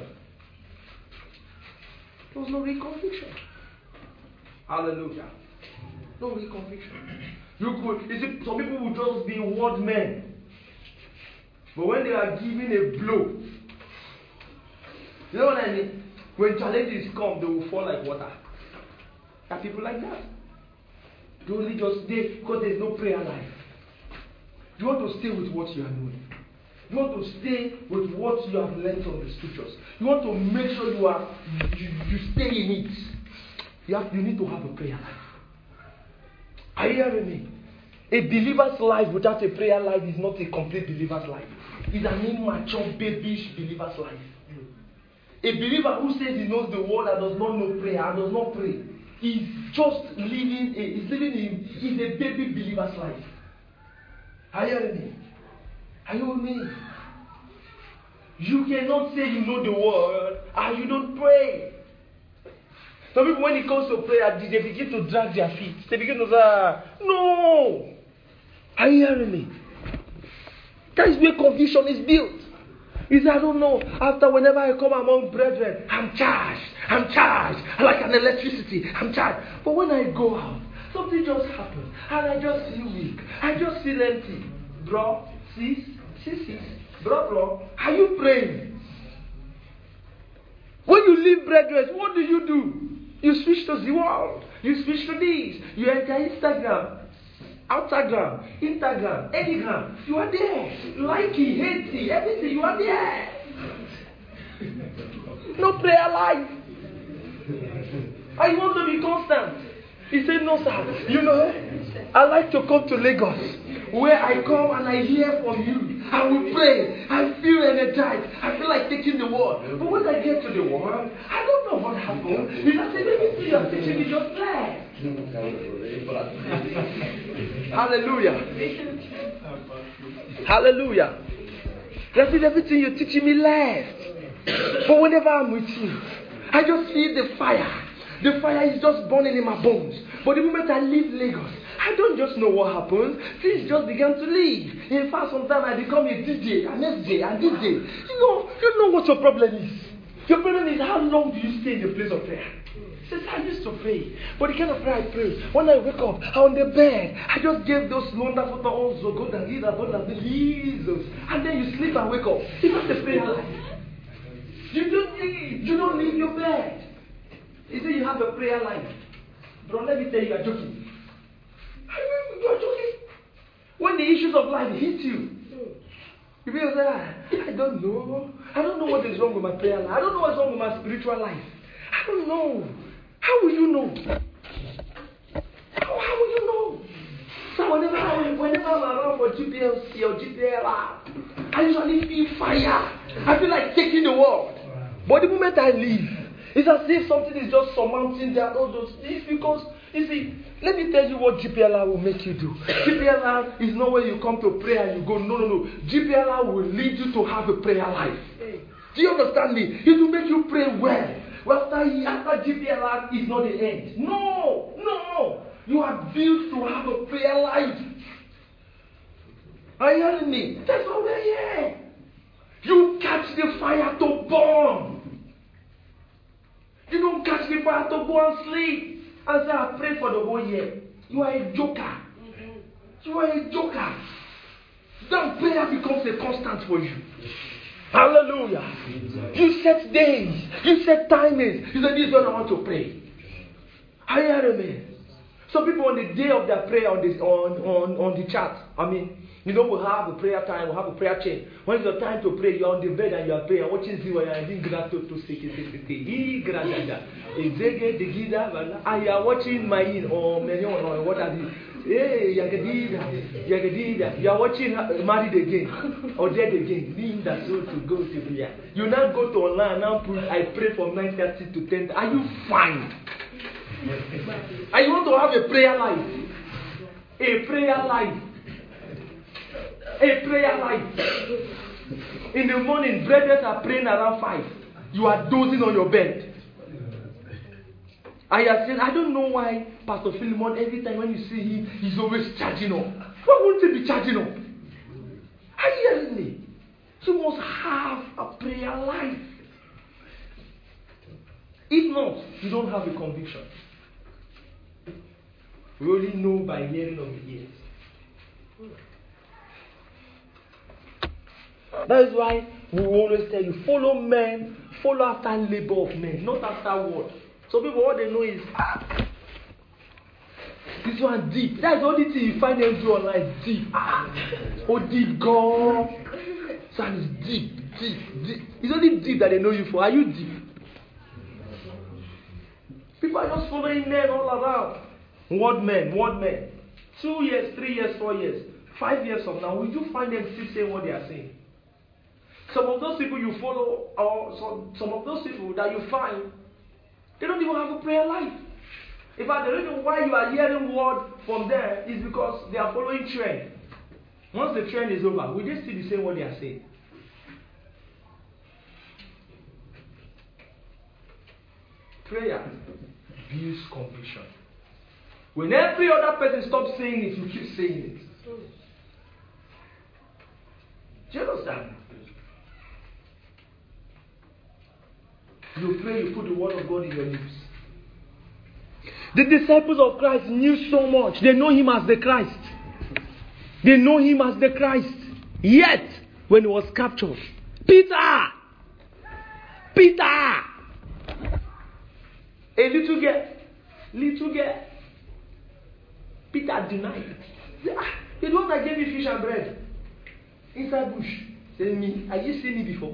There was no real conviction. Hallelujah. No real conviction. You could, you see, some people would just be word men. But when they are given a blow, You know what I mean? When challenges come, they will fall like water. There are people like that. They only just stay because there's no prayer life. You want to stay with what you are doing. You want to stay with what you have learned from the scriptures. You want to make sure you are you, you stay in it. You have you need to have a prayer life. Are you hearing me? A believer's life without a prayer life is not a complete believer's life. It's an immature, babyish believer's life. A believer who says he knows the word and does not know prayer and does not pray is just living a, is living in is a baby believer's life. Are you hearing me? Are you with me? You cannot say you know the word and you don't pray. Some people, when it comes to prayer, they begin to drag their feet. They begin to say, no. Are you hearing me? That is where confusion is built. He said, I don't know. After whenever I come among brethren, I'm charged. I'm charged. Like an electricity. I'm charged. But when I go out, something just happens. And I just feel weak. I just feel empty. Bro, sis, sis, sis. Bro, bro, are you praying? When you leave brethren, what do you do? You switch to the world. You switch to this. You enter Instagram. Instagram, Instagram, Anygram, you are there. Likey, hatey, everything, you are there. No prayer life. And you want to be constant. He said, no, sir. You know, I like to come to Lagos, where I come and I hear from you. I will pray. I feel energized. I feel like taking the word. But when I get to the word, I don't know what happened. He said, let me see your teaching me just left. Hallelujah. Hallelujah. That is everything you're teaching me left. But whenever I'm with you, I just feel the fire. The fire is just burning in my bones. But the moment I leave Lagos, I don't just know what happens. Things just began to leave. In fact, sometimes I become a D J, an S J, and D J. You know, you know what your problem is. Your problem is how long do you stay in the place of prayer? He says, I used to pray. But the kind of prayer I pray, when I wake up, on the bed, I just gave those wonderful thoughts, oh God, and Jesus. And then you sleep and wake up. It's not the prayer life. You don't leave. You don't leave your bed. He said you have a prayer life. Bro, let me tell you, you are joking. You are joking. When the issues of life hit you, you feel say, I don't know. I don't know what is wrong with my prayer life. I don't know what's wrong with my spiritual life. I don't know. How will you know? How, how will you know? So whenever, I, whenever I'm around for G P L C or G P L R, I usually feel fire. I feel like taking the world. But the moment I leave, it's as if something is just surmounting there, all those things. Because, you see, let me tell you what G P L R will make you do. G P L R is not where you come to pray and you go. No, no, no. G P L R will lead you to have a prayer life. Do you understand me? It will make you pray well. Well, after, after G P L R is not the end. No, no. You are built to have a prayer life. Are you hearing me? That's why we're here. You catch the fire to burn. You don't catch the fire to go and sleep and say, I pray for the whole year. You are a joker. Mm-hmm. You are a joker. That prayer becomes a constant for you. Hallelujah. You set days. You set timings. You say, this is when I want to pray. Are you hearing me? Some people on the day of their prayer on this on, on, on the chat, I mean, you know, we'll have a prayer time, we'll have a prayer chain. When it's your time to pray, you're on the bed and you are praying, watching Ziwa, and you are watching my in or Menion or what have you. Hey, Yagadida, Yagadida, you are watching Married Again or Dead Again, being that soul to go to prayer. You now go to online, now put, I pray from nine thirty to ten. Are you fine? And you want to have a prayer life? A prayer life. A prayer life. In the morning, brethren are praying around five. You are dozing on your bed. I have said, I don't know why Pastor Philemon, every time when you see him, he's always charging up. Why wouldn't he be charging up? Are you hearing me? You must have a prayer life. If not, you don't have a conviction. We only know by hearing of the ears. That is why we always tell you, follow men, follow after labor of men, not after word. Some people, what they know is, ah, this one deep. That's the only thing you find them do online. Deep. Ah, oh, deep, God. Son is deep, deep, deep. It's only deep that they know you for. Are you deep? People are just following men all around. Word men, word men. Two years, three years, four years, five years from now, will you find them still saying what they are saying? Some of those people you follow, or some, some of those people that you find, they don't even have a prayer life. In fact, the reason why you are hearing word from them is because they are following trend. Once the trend is over, will they still be saying what they are saying? Prayer builds conviction. When every other person stops saying it, you keep saying it. Do you understand? You pray, you put the word of God in your lips. The disciples of Christ knew so much. They know him as the Christ. They know him as the Christ. Yet, when he was captured, Peter! Peter! A little girl. Little girl. Peter denied. Ah, the one that gave me fish and bread. Inside bush. Say me, have you seen me before?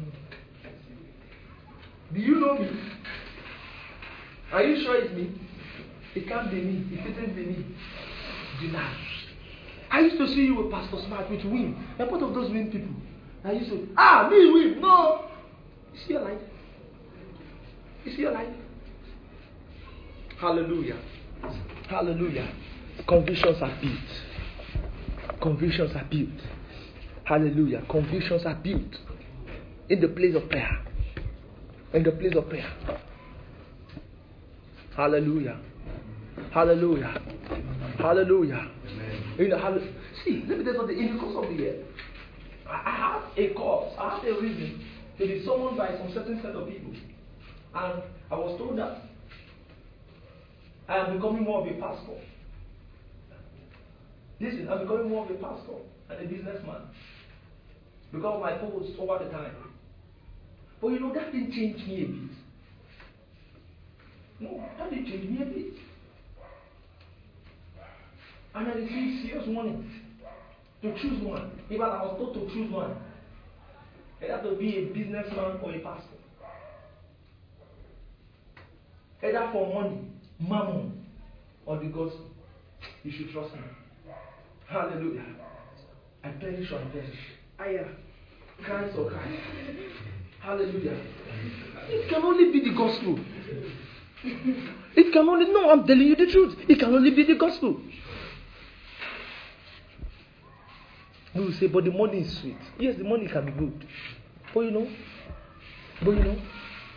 Do you know me? Are you sure it's me? It can't be me. It isn't be me. Deny. I used to see you with Pastor Smart with Wim. I'm part of those Wim people. I used to, ah, me Wim. No. You see your life? You see your life? Hallelujah. Hallelujah. Convictions are built. Convictions are built. Hallelujah. Convictions are built in the place of prayer. In the place of prayer. Hallelujah. Hallelujah. Hallelujah. In the, hall- See, let me tell you something. In the course of the year, I, I have a cause, I have a reason to be summoned by some certain set of people. And I was told that I am becoming more of a pastor. Listen, I'm becoming more of a pastor and a businessman because of my posts over the time. But you know, that didn't change me a bit. No, that didn't change me a bit. And I received serious warnings to choose one. In fact, I was told to choose one. Either to be a businessman or a pastor. Either for money, mammon, or the gospel. You should trust me. Hallelujah. I perish or I perish. I am Christ or Christ. Hallelujah. It can only be the gospel. It can only, no, I'm telling you the truth. It can only be the gospel. You will say, but the money is sweet. Yes, the money can be good. But you know, but you know,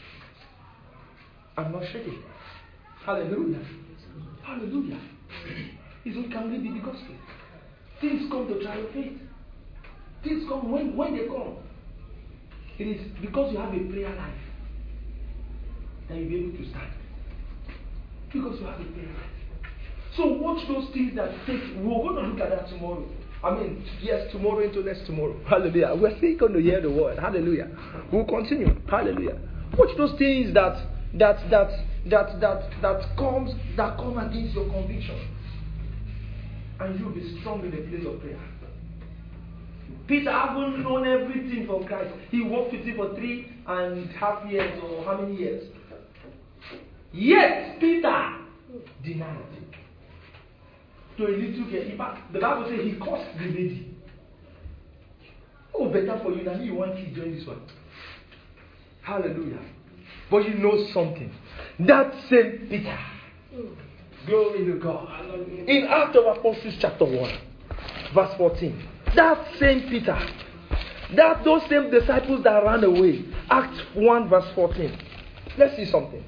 I'm not shaking. Hallelujah. Hallelujah. It can only be the gospel. Things come to try your faith. Things come when, when they come. It is because you have a prayer life that you'll be able to stand. Because you have a prayer life. So watch those things that take. We're going to look at that tomorrow. I mean, yes, tomorrow into next tomorrow. Hallelujah. We're still going to hear the word. Hallelujah. We'll continue. Hallelujah. Watch those things that that that that that that comes that come against your conviction. And you'll be strong in the place of prayer. Peter hasn't known everything from Christ. He walked with him for three and a half years or how many years? Yet Peter denied him. To a little girl. The Bible says he cursed the lady. Oh, better for you than you want to join this one. Hallelujah. But you know something. That same Peter. Glory to God. In Acts of Apostles chapter one, verse fourteen. That same Peter. That those same disciples that ran away. Acts one verse fourteen. Let's see something.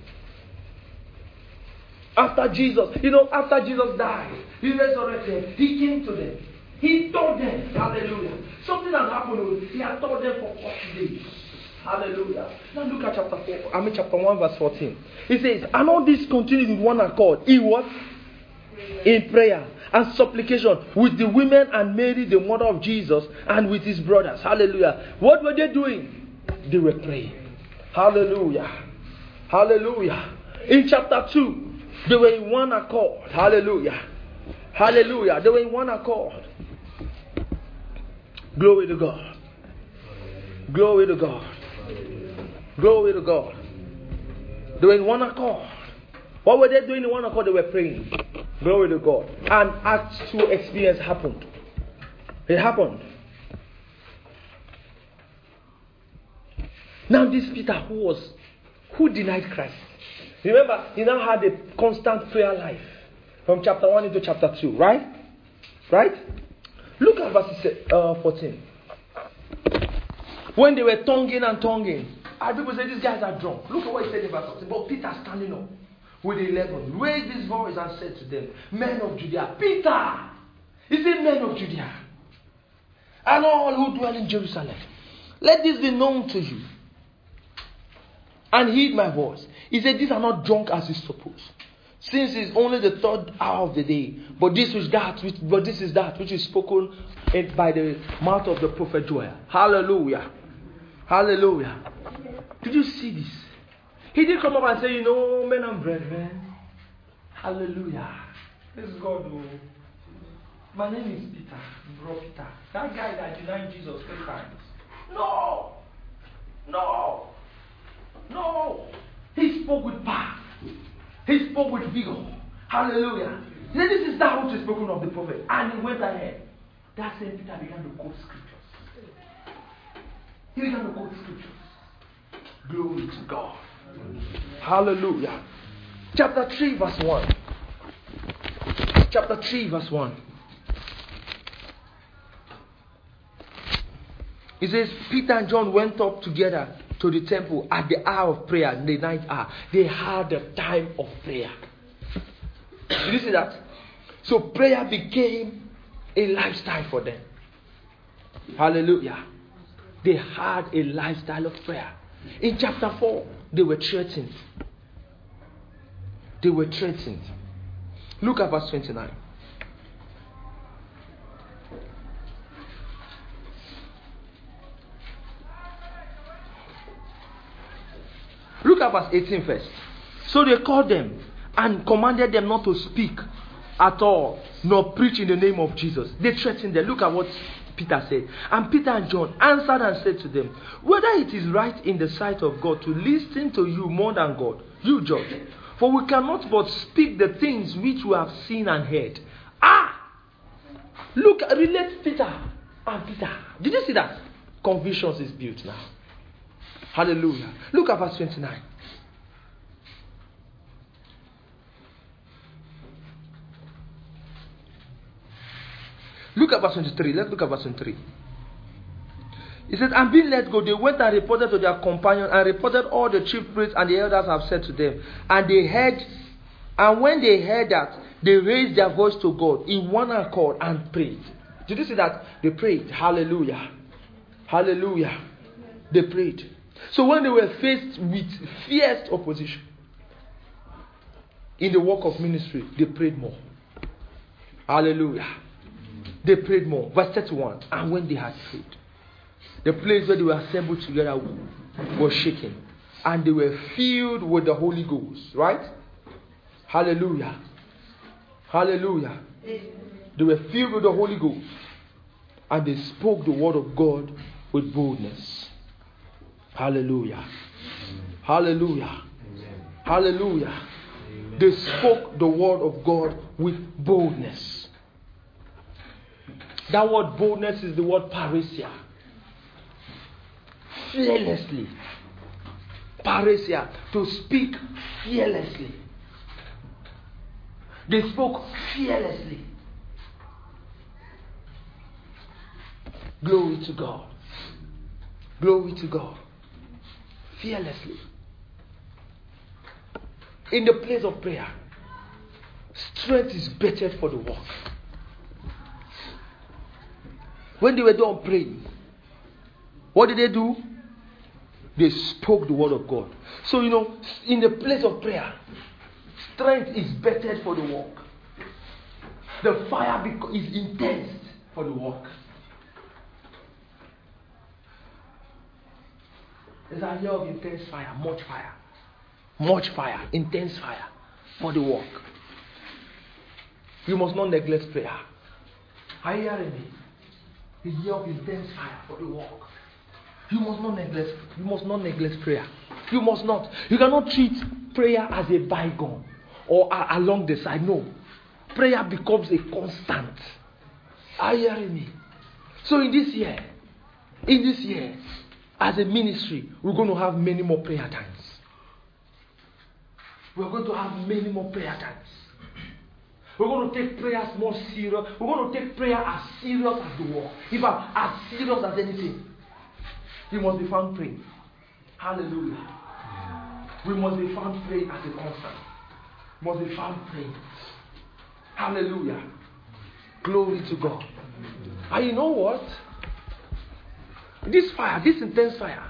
After Jesus, you know, after Jesus died, he resurrected, he came to them. He told them, hallelujah. Something has happened. He had told them for forty days. Hallelujah. Now look at chapter four. I mean chapter one verse fourteen. He says, and all this continued in one accord. He was in prayer and supplication with the women and Mary, the mother of Jesus, and with his brothers. Hallelujah. What were they doing? They were praying. Hallelujah. Hallelujah. In chapter two, they were in one accord. Hallelujah. Hallelujah. They were in one accord. Glory to God. Glory to God. Glory to God. They were in one accord. What were they doing in one accord? They were praying. Glory to God. And Acts two experience happened. It happened. Now this Peter who was, who denied Christ. Remember, he now had a constant prayer life. From chapter one into chapter two, right? Right? Look at verse uh, fourteen. When they were tonguing and tonguing, and people say, these guys are drunk. Look at what he said in verse fourteen. But Peter standing up with the eleven, raised his voice and said to them, men of Judea, Peter, he said, men of Judea, and all who dwell in Jerusalem, let this be known to you, and heed my voice. He said, these are not drunk as you suppose, since it's only the third hour of the day. But this is that which, but this is that which is spoken in, by the mouth of the prophet Joel. Hallelujah. Hallelujah. Did you see this? He didn't come up and say, you know, men and brethren. Hallelujah. This is God. Oh. My name is Peter. Bro Peter. That guy that denied Jesus three times. No. No. No. He spoke with power. He spoke with vigor. Hallelujah. He said, this is that which is spoken of the prophet. And he went ahead. That same Peter began to quote scriptures. He began to quote scriptures. Glory to God. Hallelujah. Chapter three, verse one. Chapter three, verse one. It says, Peter and John went up together to the temple at the hour of prayer, the night hour. They had a time of prayer. Did you see that? So prayer became a lifestyle for them. Hallelujah. They had a lifestyle of prayer. In chapter four, they were threatened. They were threatened. Look at verse twenty-nine. Look at verse eighteen first. So they called them and commanded them not to speak at all, nor preach in the name of Jesus. They threatened them. Look at what Peter said. And Peter and John answered and said to them, whether it is right in the sight of God to listen to you more than God, you judge. For we cannot but speak the things which we have seen and heard. Ah! Look, relate Peter and Peter. Did you see that? Convictions is built now. Hallelujah. Look at verse twenty-nine. Look at verse twenty-three. Let's look at verse twenty-three. It says, and being let go, they went and reported to their companions and reported all the chief priests and the elders have said to them. And they heard, and when they heard that, they raised their voice to God in one accord and prayed. Did you see that? They prayed. Hallelujah. Hallelujah. They prayed. So when they were faced with fierce opposition in the work of ministry, they prayed more. Hallelujah. They prayed more. Verse thirty-one. And when they had prayed, the place where they were assembled together was shaken, and they were filled with the Holy Ghost. Right? Hallelujah. Hallelujah. They were filled with the Holy Ghost, and they spoke the word of God with boldness. Hallelujah. Hallelujah. Hallelujah. They spoke the word of God with boldness. That word boldness is the word parousia. Fearlessly. Parousia. To speak fearlessly. They spoke fearlessly. Glory to God. Glory to God. Fearlessly. In the place of prayer, strength is better for the work. When they were done praying, what did they do? They spoke the word of God. So, you know, in the place of prayer, strength is better for the work. The fire is intense for the work. There's a year of intense fire, much fire. Much fire, intense fire for the work. You must not neglect prayer. Are you hearing me? The year of intense fire for the work. You must not neglect. You must not neglect prayer. You must not. You cannot treat prayer as a bygone or a- along the side. No, prayer becomes a constant. Are you hearing me? So in this year, in this year, as a ministry, we're going to have many more prayer times. We're going to have many more prayer times. We're going to take prayers more serious. We're going to take prayer as serious as the war. In fact, as serious as anything. We must be found praying. Hallelujah. We must be found praying as a constant. We must be found praying. Hallelujah. Glory to God. And you know what? This fire, this intense fire,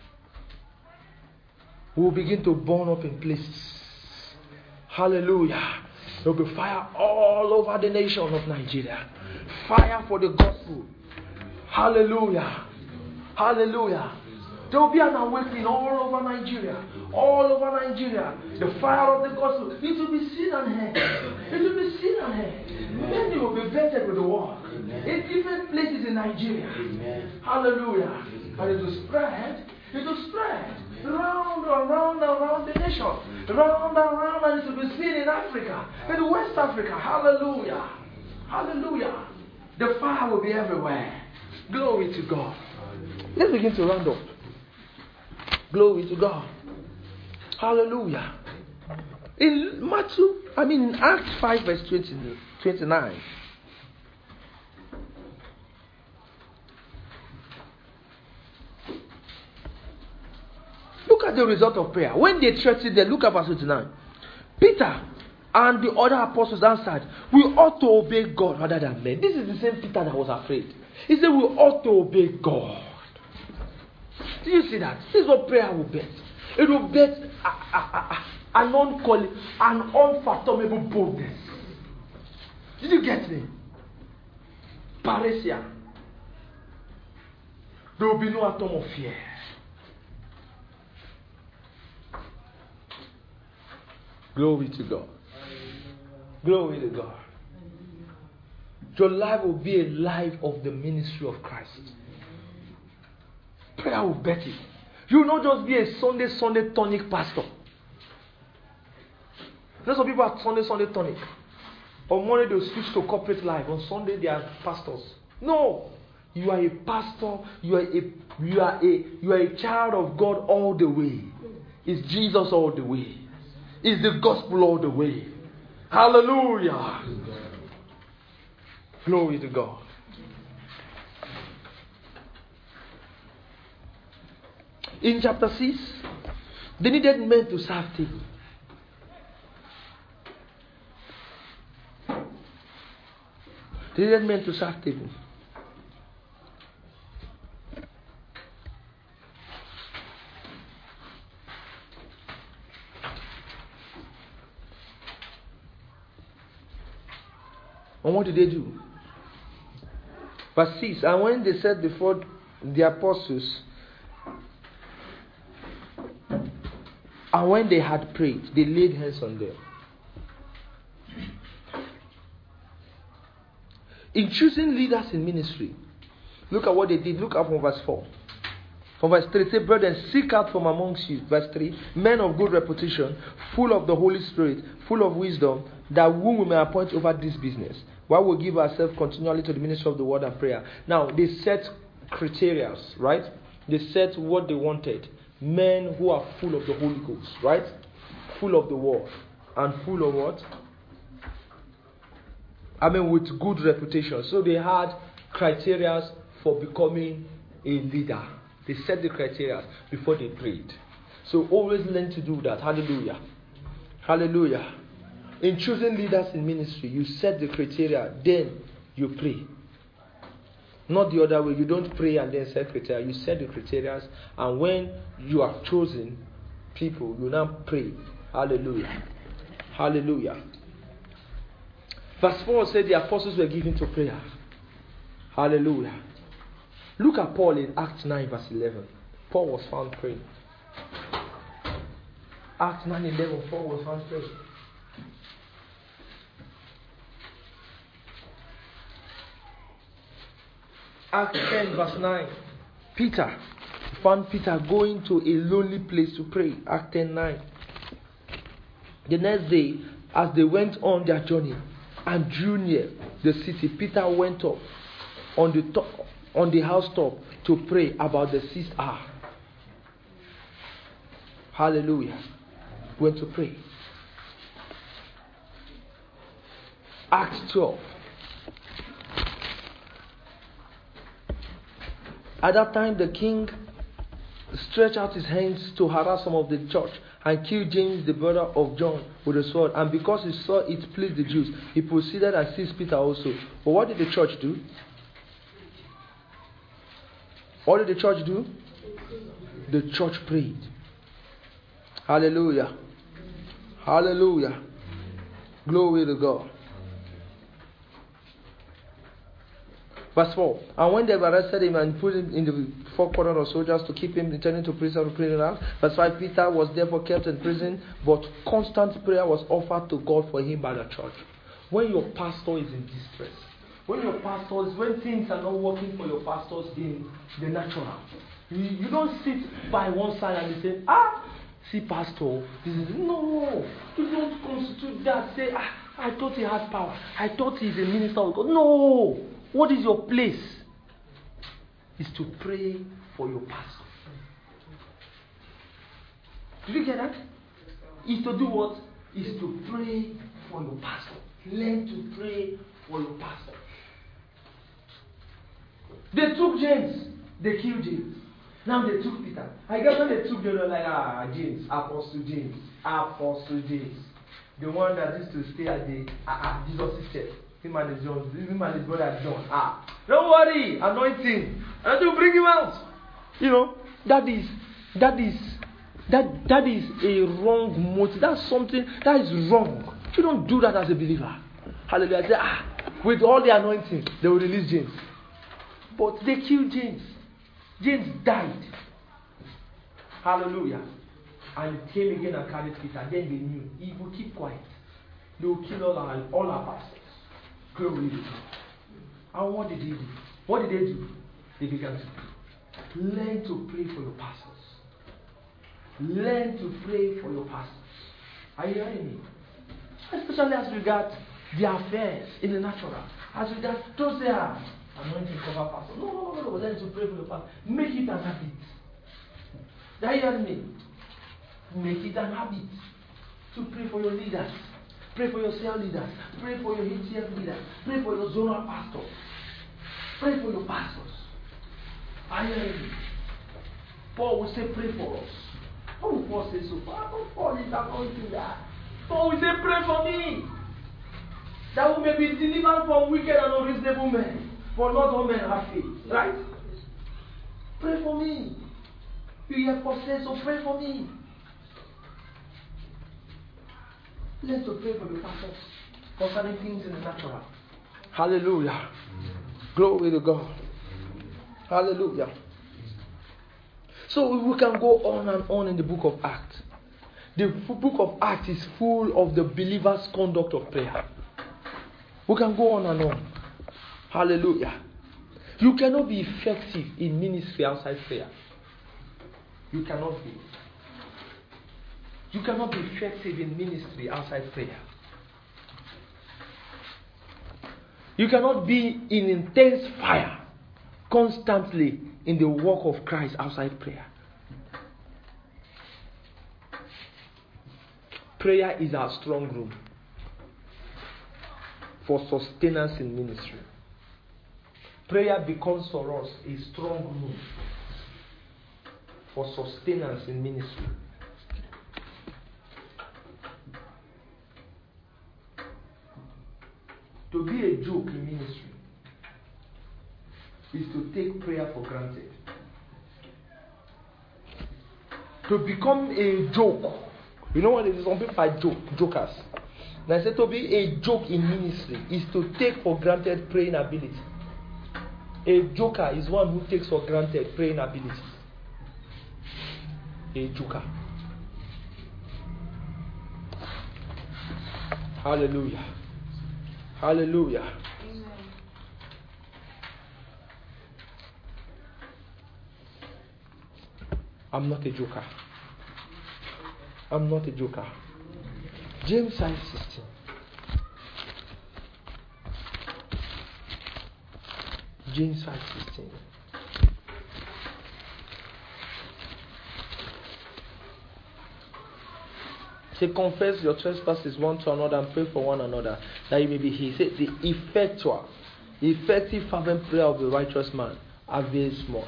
will begin to burn up in places. Hallelujah. There will be fire all over the nation of Nigeria. Fire for the gospel. Hallelujah. Hallelujah. There will be an awakening all over Nigeria. All over Nigeria. The fire of the gospel. It will be seen and heard. It will be seen and heard. Many will be vetted with the word. In different places in Nigeria. Amen. Hallelujah. And it will spread. It will spread. Round and round and round the nation. Round and round, and it will be seen in Africa. In West Africa. Hallelujah. Hallelujah. The fire will be everywhere. Glory to God. Let's begin to round up. Glory to God. Hallelujah. In Matthew, I mean in Acts five verse twenty, twenty-nine. Look at the result of prayer. When they threatened them, look at verse twenty-nine. Peter and the other apostles answered, we ought to obey God rather than men. This is the same Peter that was afraid. He said we ought to obey God. Do you see that? This is what prayer will bet. It will bet a, a, a, an, unquali- an unfathomable boldness. Did you get me? Parousia. There will be no atom of fear. Glory to God. Glory to God. Your life will be a life of the ministry of Christ. Prayer will bet it. You will not just be a Sunday, Sunday tonic pastor. Lots of people are Sunday, Sunday tonic. On Monday they'll switch to corporate life. On Sunday they are pastors. No. You are a pastor. You are a you are a you are a child of God all the way. It's Jesus all the way. It's the gospel all the way. Hallelujah. Glory to God. In chapter six, they needed men to serve table. They needed men to serve table. And what did they do? Verse six, and when they said before the apostles, and when they had prayed, they laid hands on them. In choosing leaders in ministry, look at what they did. Look at from verse four. From verse three, say, brethren, seek out from amongst you, verse three, men of good reputation, full of the Holy Spirit, full of wisdom, that whom we may appoint over this business, while we give ourselves continually to the ministry of the word and prayer. Now, they set criteria, right? They set what they wanted. Men who are full of the Holy Ghost, right? Full of the word. And full of what? I mean, with good reputation. So they had criteria for becoming a leader. They set the criteria before they prayed. So always learn to do that. Hallelujah. Hallelujah. In choosing leaders in ministry, you set the criteria, then you pray. Not the other way. You don't pray and then set criteria. You set the criteria, and when you have chosen people, you now pray. Hallelujah. Hallelujah. Verse four said the apostles were given to prayer. Hallelujah. Look at Paul in Acts nine verse eleven. Paul was found praying. Acts nine eleven, Paul was found praying. Acts ten verse nine. Peter found Peter going to a lonely place to pray. Acts ten nine. The next day, as they went on their journey and drew near the city, Peter went up on the top, on the housetop to pray about the sixth hour. Hallelujah. Went to pray. Acts twelve. At that time, the king stretched out his hands to harass some of the church and killed James, the brother of John, with a sword. And because he saw it pleased the Jews, he proceeded and seized Peter also. But what did the church do? What did the church do? The church prayed. Hallelujah. Hallelujah. Glory to God. Verse four. And when they arrested him and put him in the four corners of soldiers to keep him returning to prison to prison house. Verse five. Peter was therefore kept in prison, but constant prayer was offered to God for him by the church. When your pastor is in distress, when your pastors, when things are not working for your pastors in the natural, you, you don't sit by one side and you say, ah, see, pastor, this is no. You don't constitute that. Say, ah, I thought he had power. I thought he's a minister of God. No. What is your place? Is to pray for your pastor. Did you get that? Is to do what? Is to pray for your pastor. Learn to pray for your pastor. They took James. They killed James. Now they took Peter. I guess when they took James, they were like, ah, James, Apostle James, Apostle James. The one that used to stay at the uh, uh, Jesus' church. Him and his John, him and his brother John. Ah, don't worry, anointing. I will bring him out. You know, that is, that is, that that is a wrong motive. That's something that is wrong. You don't do that as a believer. Hallelujah. I say, ah, with all the anointing, they will release James. But they killed James. James died. Hallelujah. And he came again and carried Peter. Then they knew he will keep quiet. They will kill all our all our pastors. Glory to God. And what did they do? What did they do? They began to pray. Learn to pray for your pastors. Learn to pray for your pastors. Are you hearing me? Especially as regards their affairs in the natural. As regards those they are anointing cover pastors. No, no, no, no. Learn to pray for your pastors. Make it an habit. Are you hearing me? Make it an habit to pray for your leaders. Pray for your cell leaders. Pray for your H C F leaders. Pray for your zonal pastors. Pray for your pastors. Are you hearing me? Paul will say, pray for us. How will Paul say so? Paul is anointing that. Paul will say, pray for me. That we may be delivered from wicked and unreasonable men. For not all men have faith. Right? Pray for me. You hear Paul say, so pray for me. Learn to pray for your pastors concerning things in the natural. Hallelujah. Glory to God. Hallelujah. So we can go on and on in the book of Acts. The book of Acts is full of the believer's conduct of prayer. We can go on and on. Hallelujah. You cannot be effective in ministry outside prayer. You cannot be. You cannot be effective in ministry outside prayer. You cannot be in intense fire constantly in the work of Christ outside prayer. Prayer is our strong room for sustenance in ministry. Prayer becomes for us a strong room for sustenance in ministry. To be a joke in ministry is to take prayer for granted. To become a joke. You know what it is? Some people are joke, jokers. And I said to be a joke in ministry is to take for granted praying ability. A joker is one who takes for granted praying ability. a joker. Hallelujah. Hallelujah. Amen. I'm not a joker. I'm not a joker. James five sixteen. James five sixteen. Say, confess your trespasses one to another and pray for one another, that you may be healed. Say, the effectual, effective, fervent prayer of the righteous man avails much.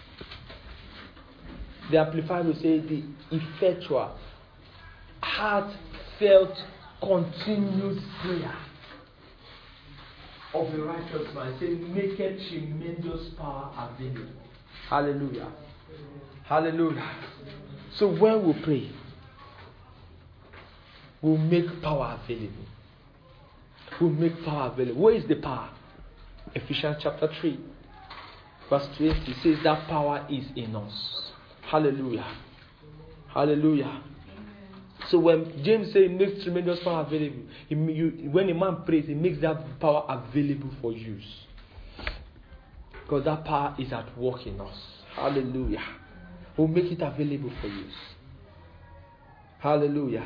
The Amplified will say, the effectual, heartfelt, continued prayer of the righteous man. Say, make a tremendous power available. Hallelujah. Hallelujah. So when we pray, we'll make power available. We'll make power available. Where is the power? Ephesians chapter three, verse twenty says that power is in us. Hallelujah. Hallelujah. So when James says he makes tremendous power available, he, you, when a man prays, he makes that power available for use. Because that power is at work in us. Hallelujah. We'll make it available for use. Hallelujah.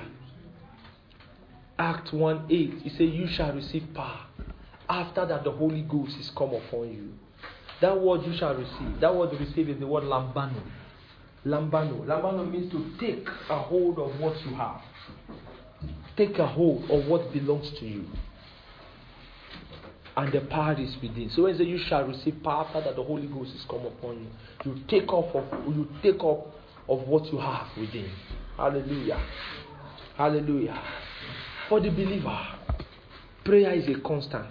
Acts one eight, he says, you shall receive power after that the Holy Ghost is come upon you. That word you shall receive, that word to receive is the word lambano. Lambano. Lambano means to take a hold of what you have. Take a hold of what belongs to you. And the power is within. So when it says you shall receive power after that the Holy Ghost is come upon you, you take off of you take off of what you have within. Hallelujah. Hallelujah. For the believer, prayer is a constant.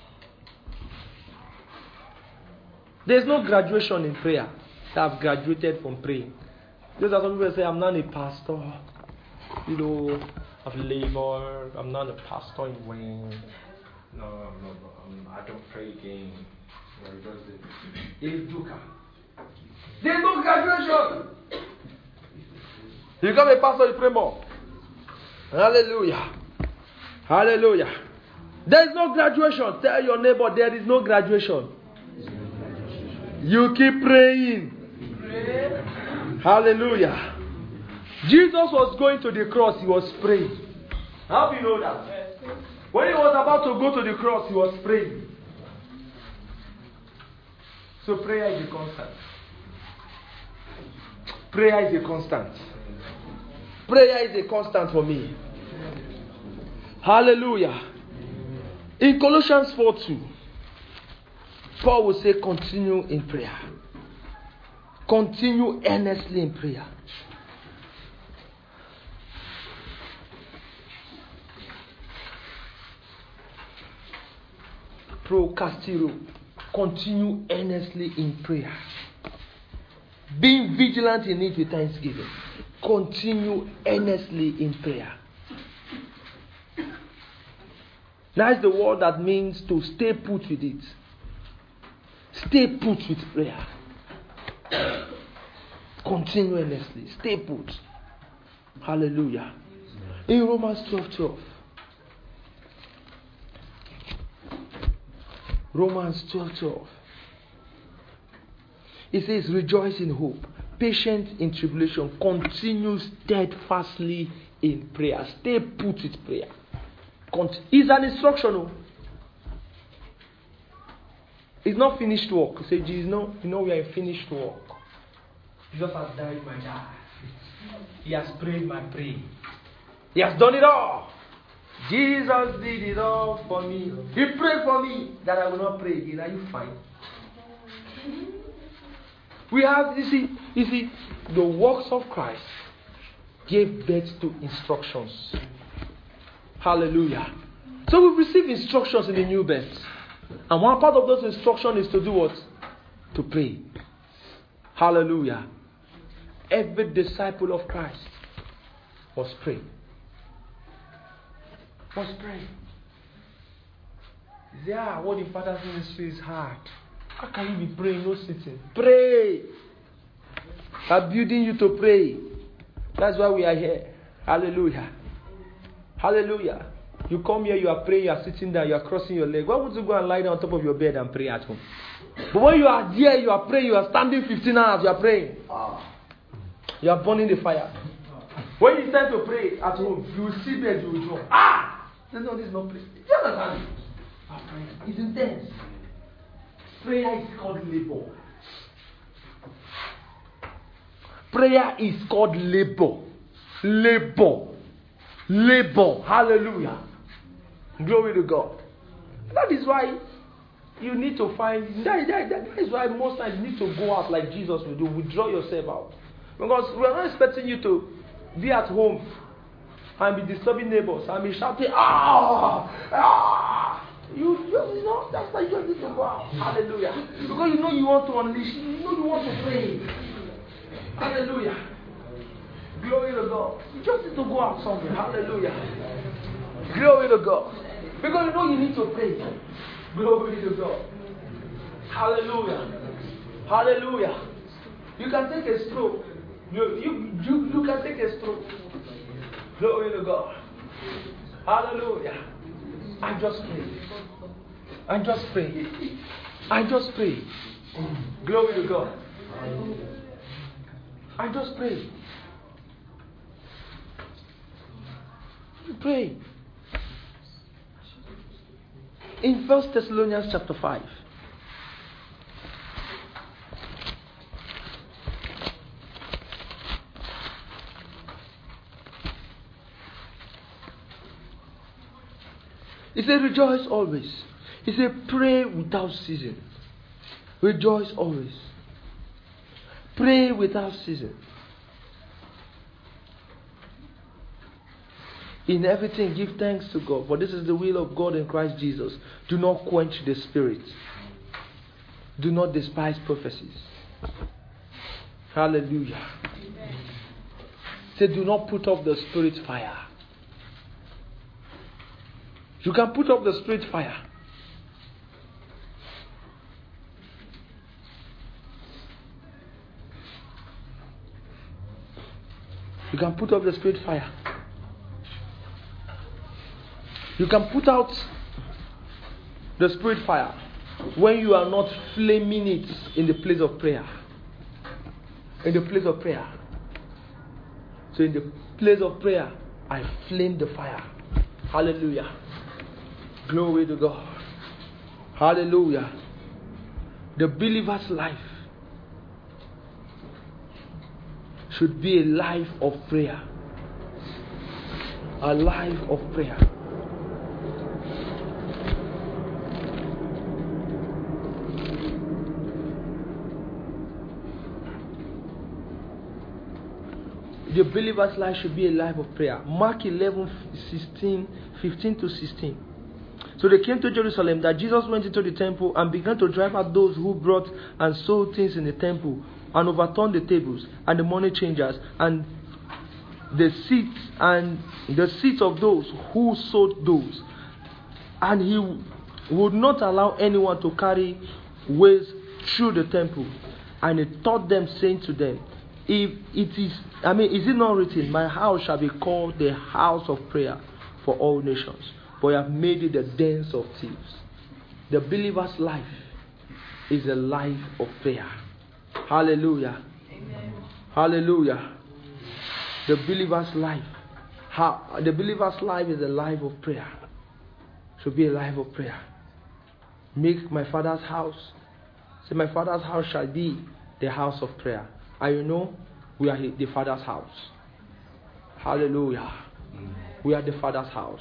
There's no graduation in prayer. I've graduated from praying. Those are some people say, I'm not a pastor. You know, I've labored. I'm not a pastor in Wayne. No, I'm not. I'm, I don't pray again. There's no graduation. You become a pastor, you pray more. Hallelujah. Hallelujah. There is no graduation. Tell your neighbor there is no graduation. You keep praying. Pray. Hallelujah. Jesus was going to the cross, he was praying. How do you know that? When he was about to go to the cross, he was praying. So prayer is a constant. Prayer is a constant. Prayer is a constant for me. Hallelujah. In Colossians four two, Paul will say, continue in prayer. Continue earnestly in prayer. Pro Castillo, continue earnestly in prayer. Being vigilant in it with thanksgiving. Continue earnestly in prayer. That's the word that means to stay put with it. Stay put with prayer. Continue earnestly. Stay put. Hallelujah. In Romans twelve twelve. Romans twelve twelve. It says, rejoice in hope, patient in tribulation, continue steadfastly in prayer. Stay put with prayer. It's an instruction. It's not finished work. Say, Jesus, no, you know we are in finished work. Jesus has died my death. He has prayed my prayer. He has done it all. Jesus did it all for me. He prayed for me that I will not pray again. Are you fine? We have, you see, you see, the works of Christ gave birth to instructions. Hallelujah. So we receive instructions in the new birth. And one part of those instructions is to do what? To pray. Hallelujah. Every disciple of Christ must pray. Must pray. Yeah, what the Father's ministry is hard. How can you be praying, no sitting? Pray. I'm building you to pray. That's why we are here. Hallelujah. Hallelujah. You come here, you are praying, you are sitting down, you are crossing your leg. Why would you go and lie down on top of your bed and pray at home? But when you are here, you are praying, you are standing fifteen hours, you are praying. You are burning the fire. When it's time to pray at home, you will see bed, you will jump. Ah! No, this is not prayer. You understand? It's intense. Prayer is called labor. Prayer is called labor. Labor. Labor. Hallelujah. Glory to God. That is why you need to find, that, that, that is why most times you need to go out like Jesus will do. Withdraw yourself out. Because we are not expecting you to be at home and be disturbing neighbors and be shouting, ah, ah. You just, you know, that's why you just need to go out. Hallelujah. Because you know you want to unleash, you know you want to pray. Hallelujah. Glory to God. You just need to go out somewhere. Hallelujah. Glory to God. Because you know you need to pray. Glory to God. Hallelujah. Hallelujah. You can take a stroke. You, you, you, you can take a stroke. Glory to God. Hallelujah. I just pray. I just pray. I just pray. Glory to God. I just pray. Pray. In First Thessalonians chapter five. He said, rejoice always. He said, pray without ceasing. Rejoice always. Pray without ceasing. In everything, give thanks to God, for this is the will of God in Christ Jesus. Do not quench the spirit. Do not despise prophecies. Hallelujah. Say, do not put off the spirit fire. You can put up the spirit fire. You can put up the spirit fire. You can put out the spirit fire when you are not flaming it in the place of prayer. In the place of prayer. So in the place of prayer, I flame the fire. Hallelujah. Glory to God. Hallelujah. The believer's life should be a life of prayer. A life of prayer. The believer's life should be a life of prayer. Mark eleven, sixteen, fifteen to sixteen. So they came to Jerusalem, that Jesus went into the temple and began to drive out those who brought and sold things in the temple, and overturned the tables and the money changers and the seats and the seats of those who sold those. And he would not allow anyone to carry ways through the temple. And he taught them, saying to them, if it is, I mean, is it not written, my house shall be called the house of prayer for all nations, but you have made it the dens of thieves. The believer's life is a life of prayer. Hallelujah. Amen. Hallelujah. The believer's life, how, the believer's life is a life of prayer. Should be a life of prayer. Make my Father's house. Say, my Father's house shall be the house of prayer. And you know, we are the Father's house. Hallelujah. We are the Father's house.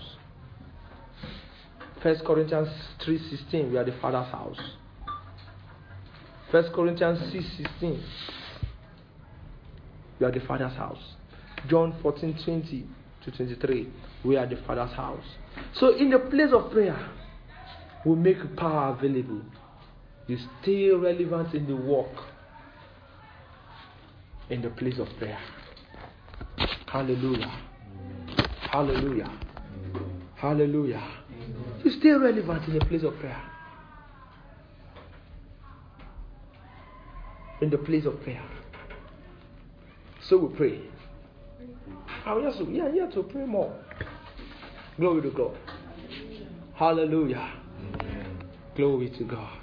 First Corinthians three sixteen, we are the Father's house. First Corinthians six sixteen, we are the Father's house. John fourteen twenty to twenty-three, we are the Father's house. So in the place of prayer, we make power available. You stay relevant in the work. In the place of prayer. Hallelujah. Hallelujah. Hallelujah. You stay relevant in the place of prayer. In the place of prayer. So we pray. I will just, we are here to pray more. Glory to God. Hallelujah. Glory to God.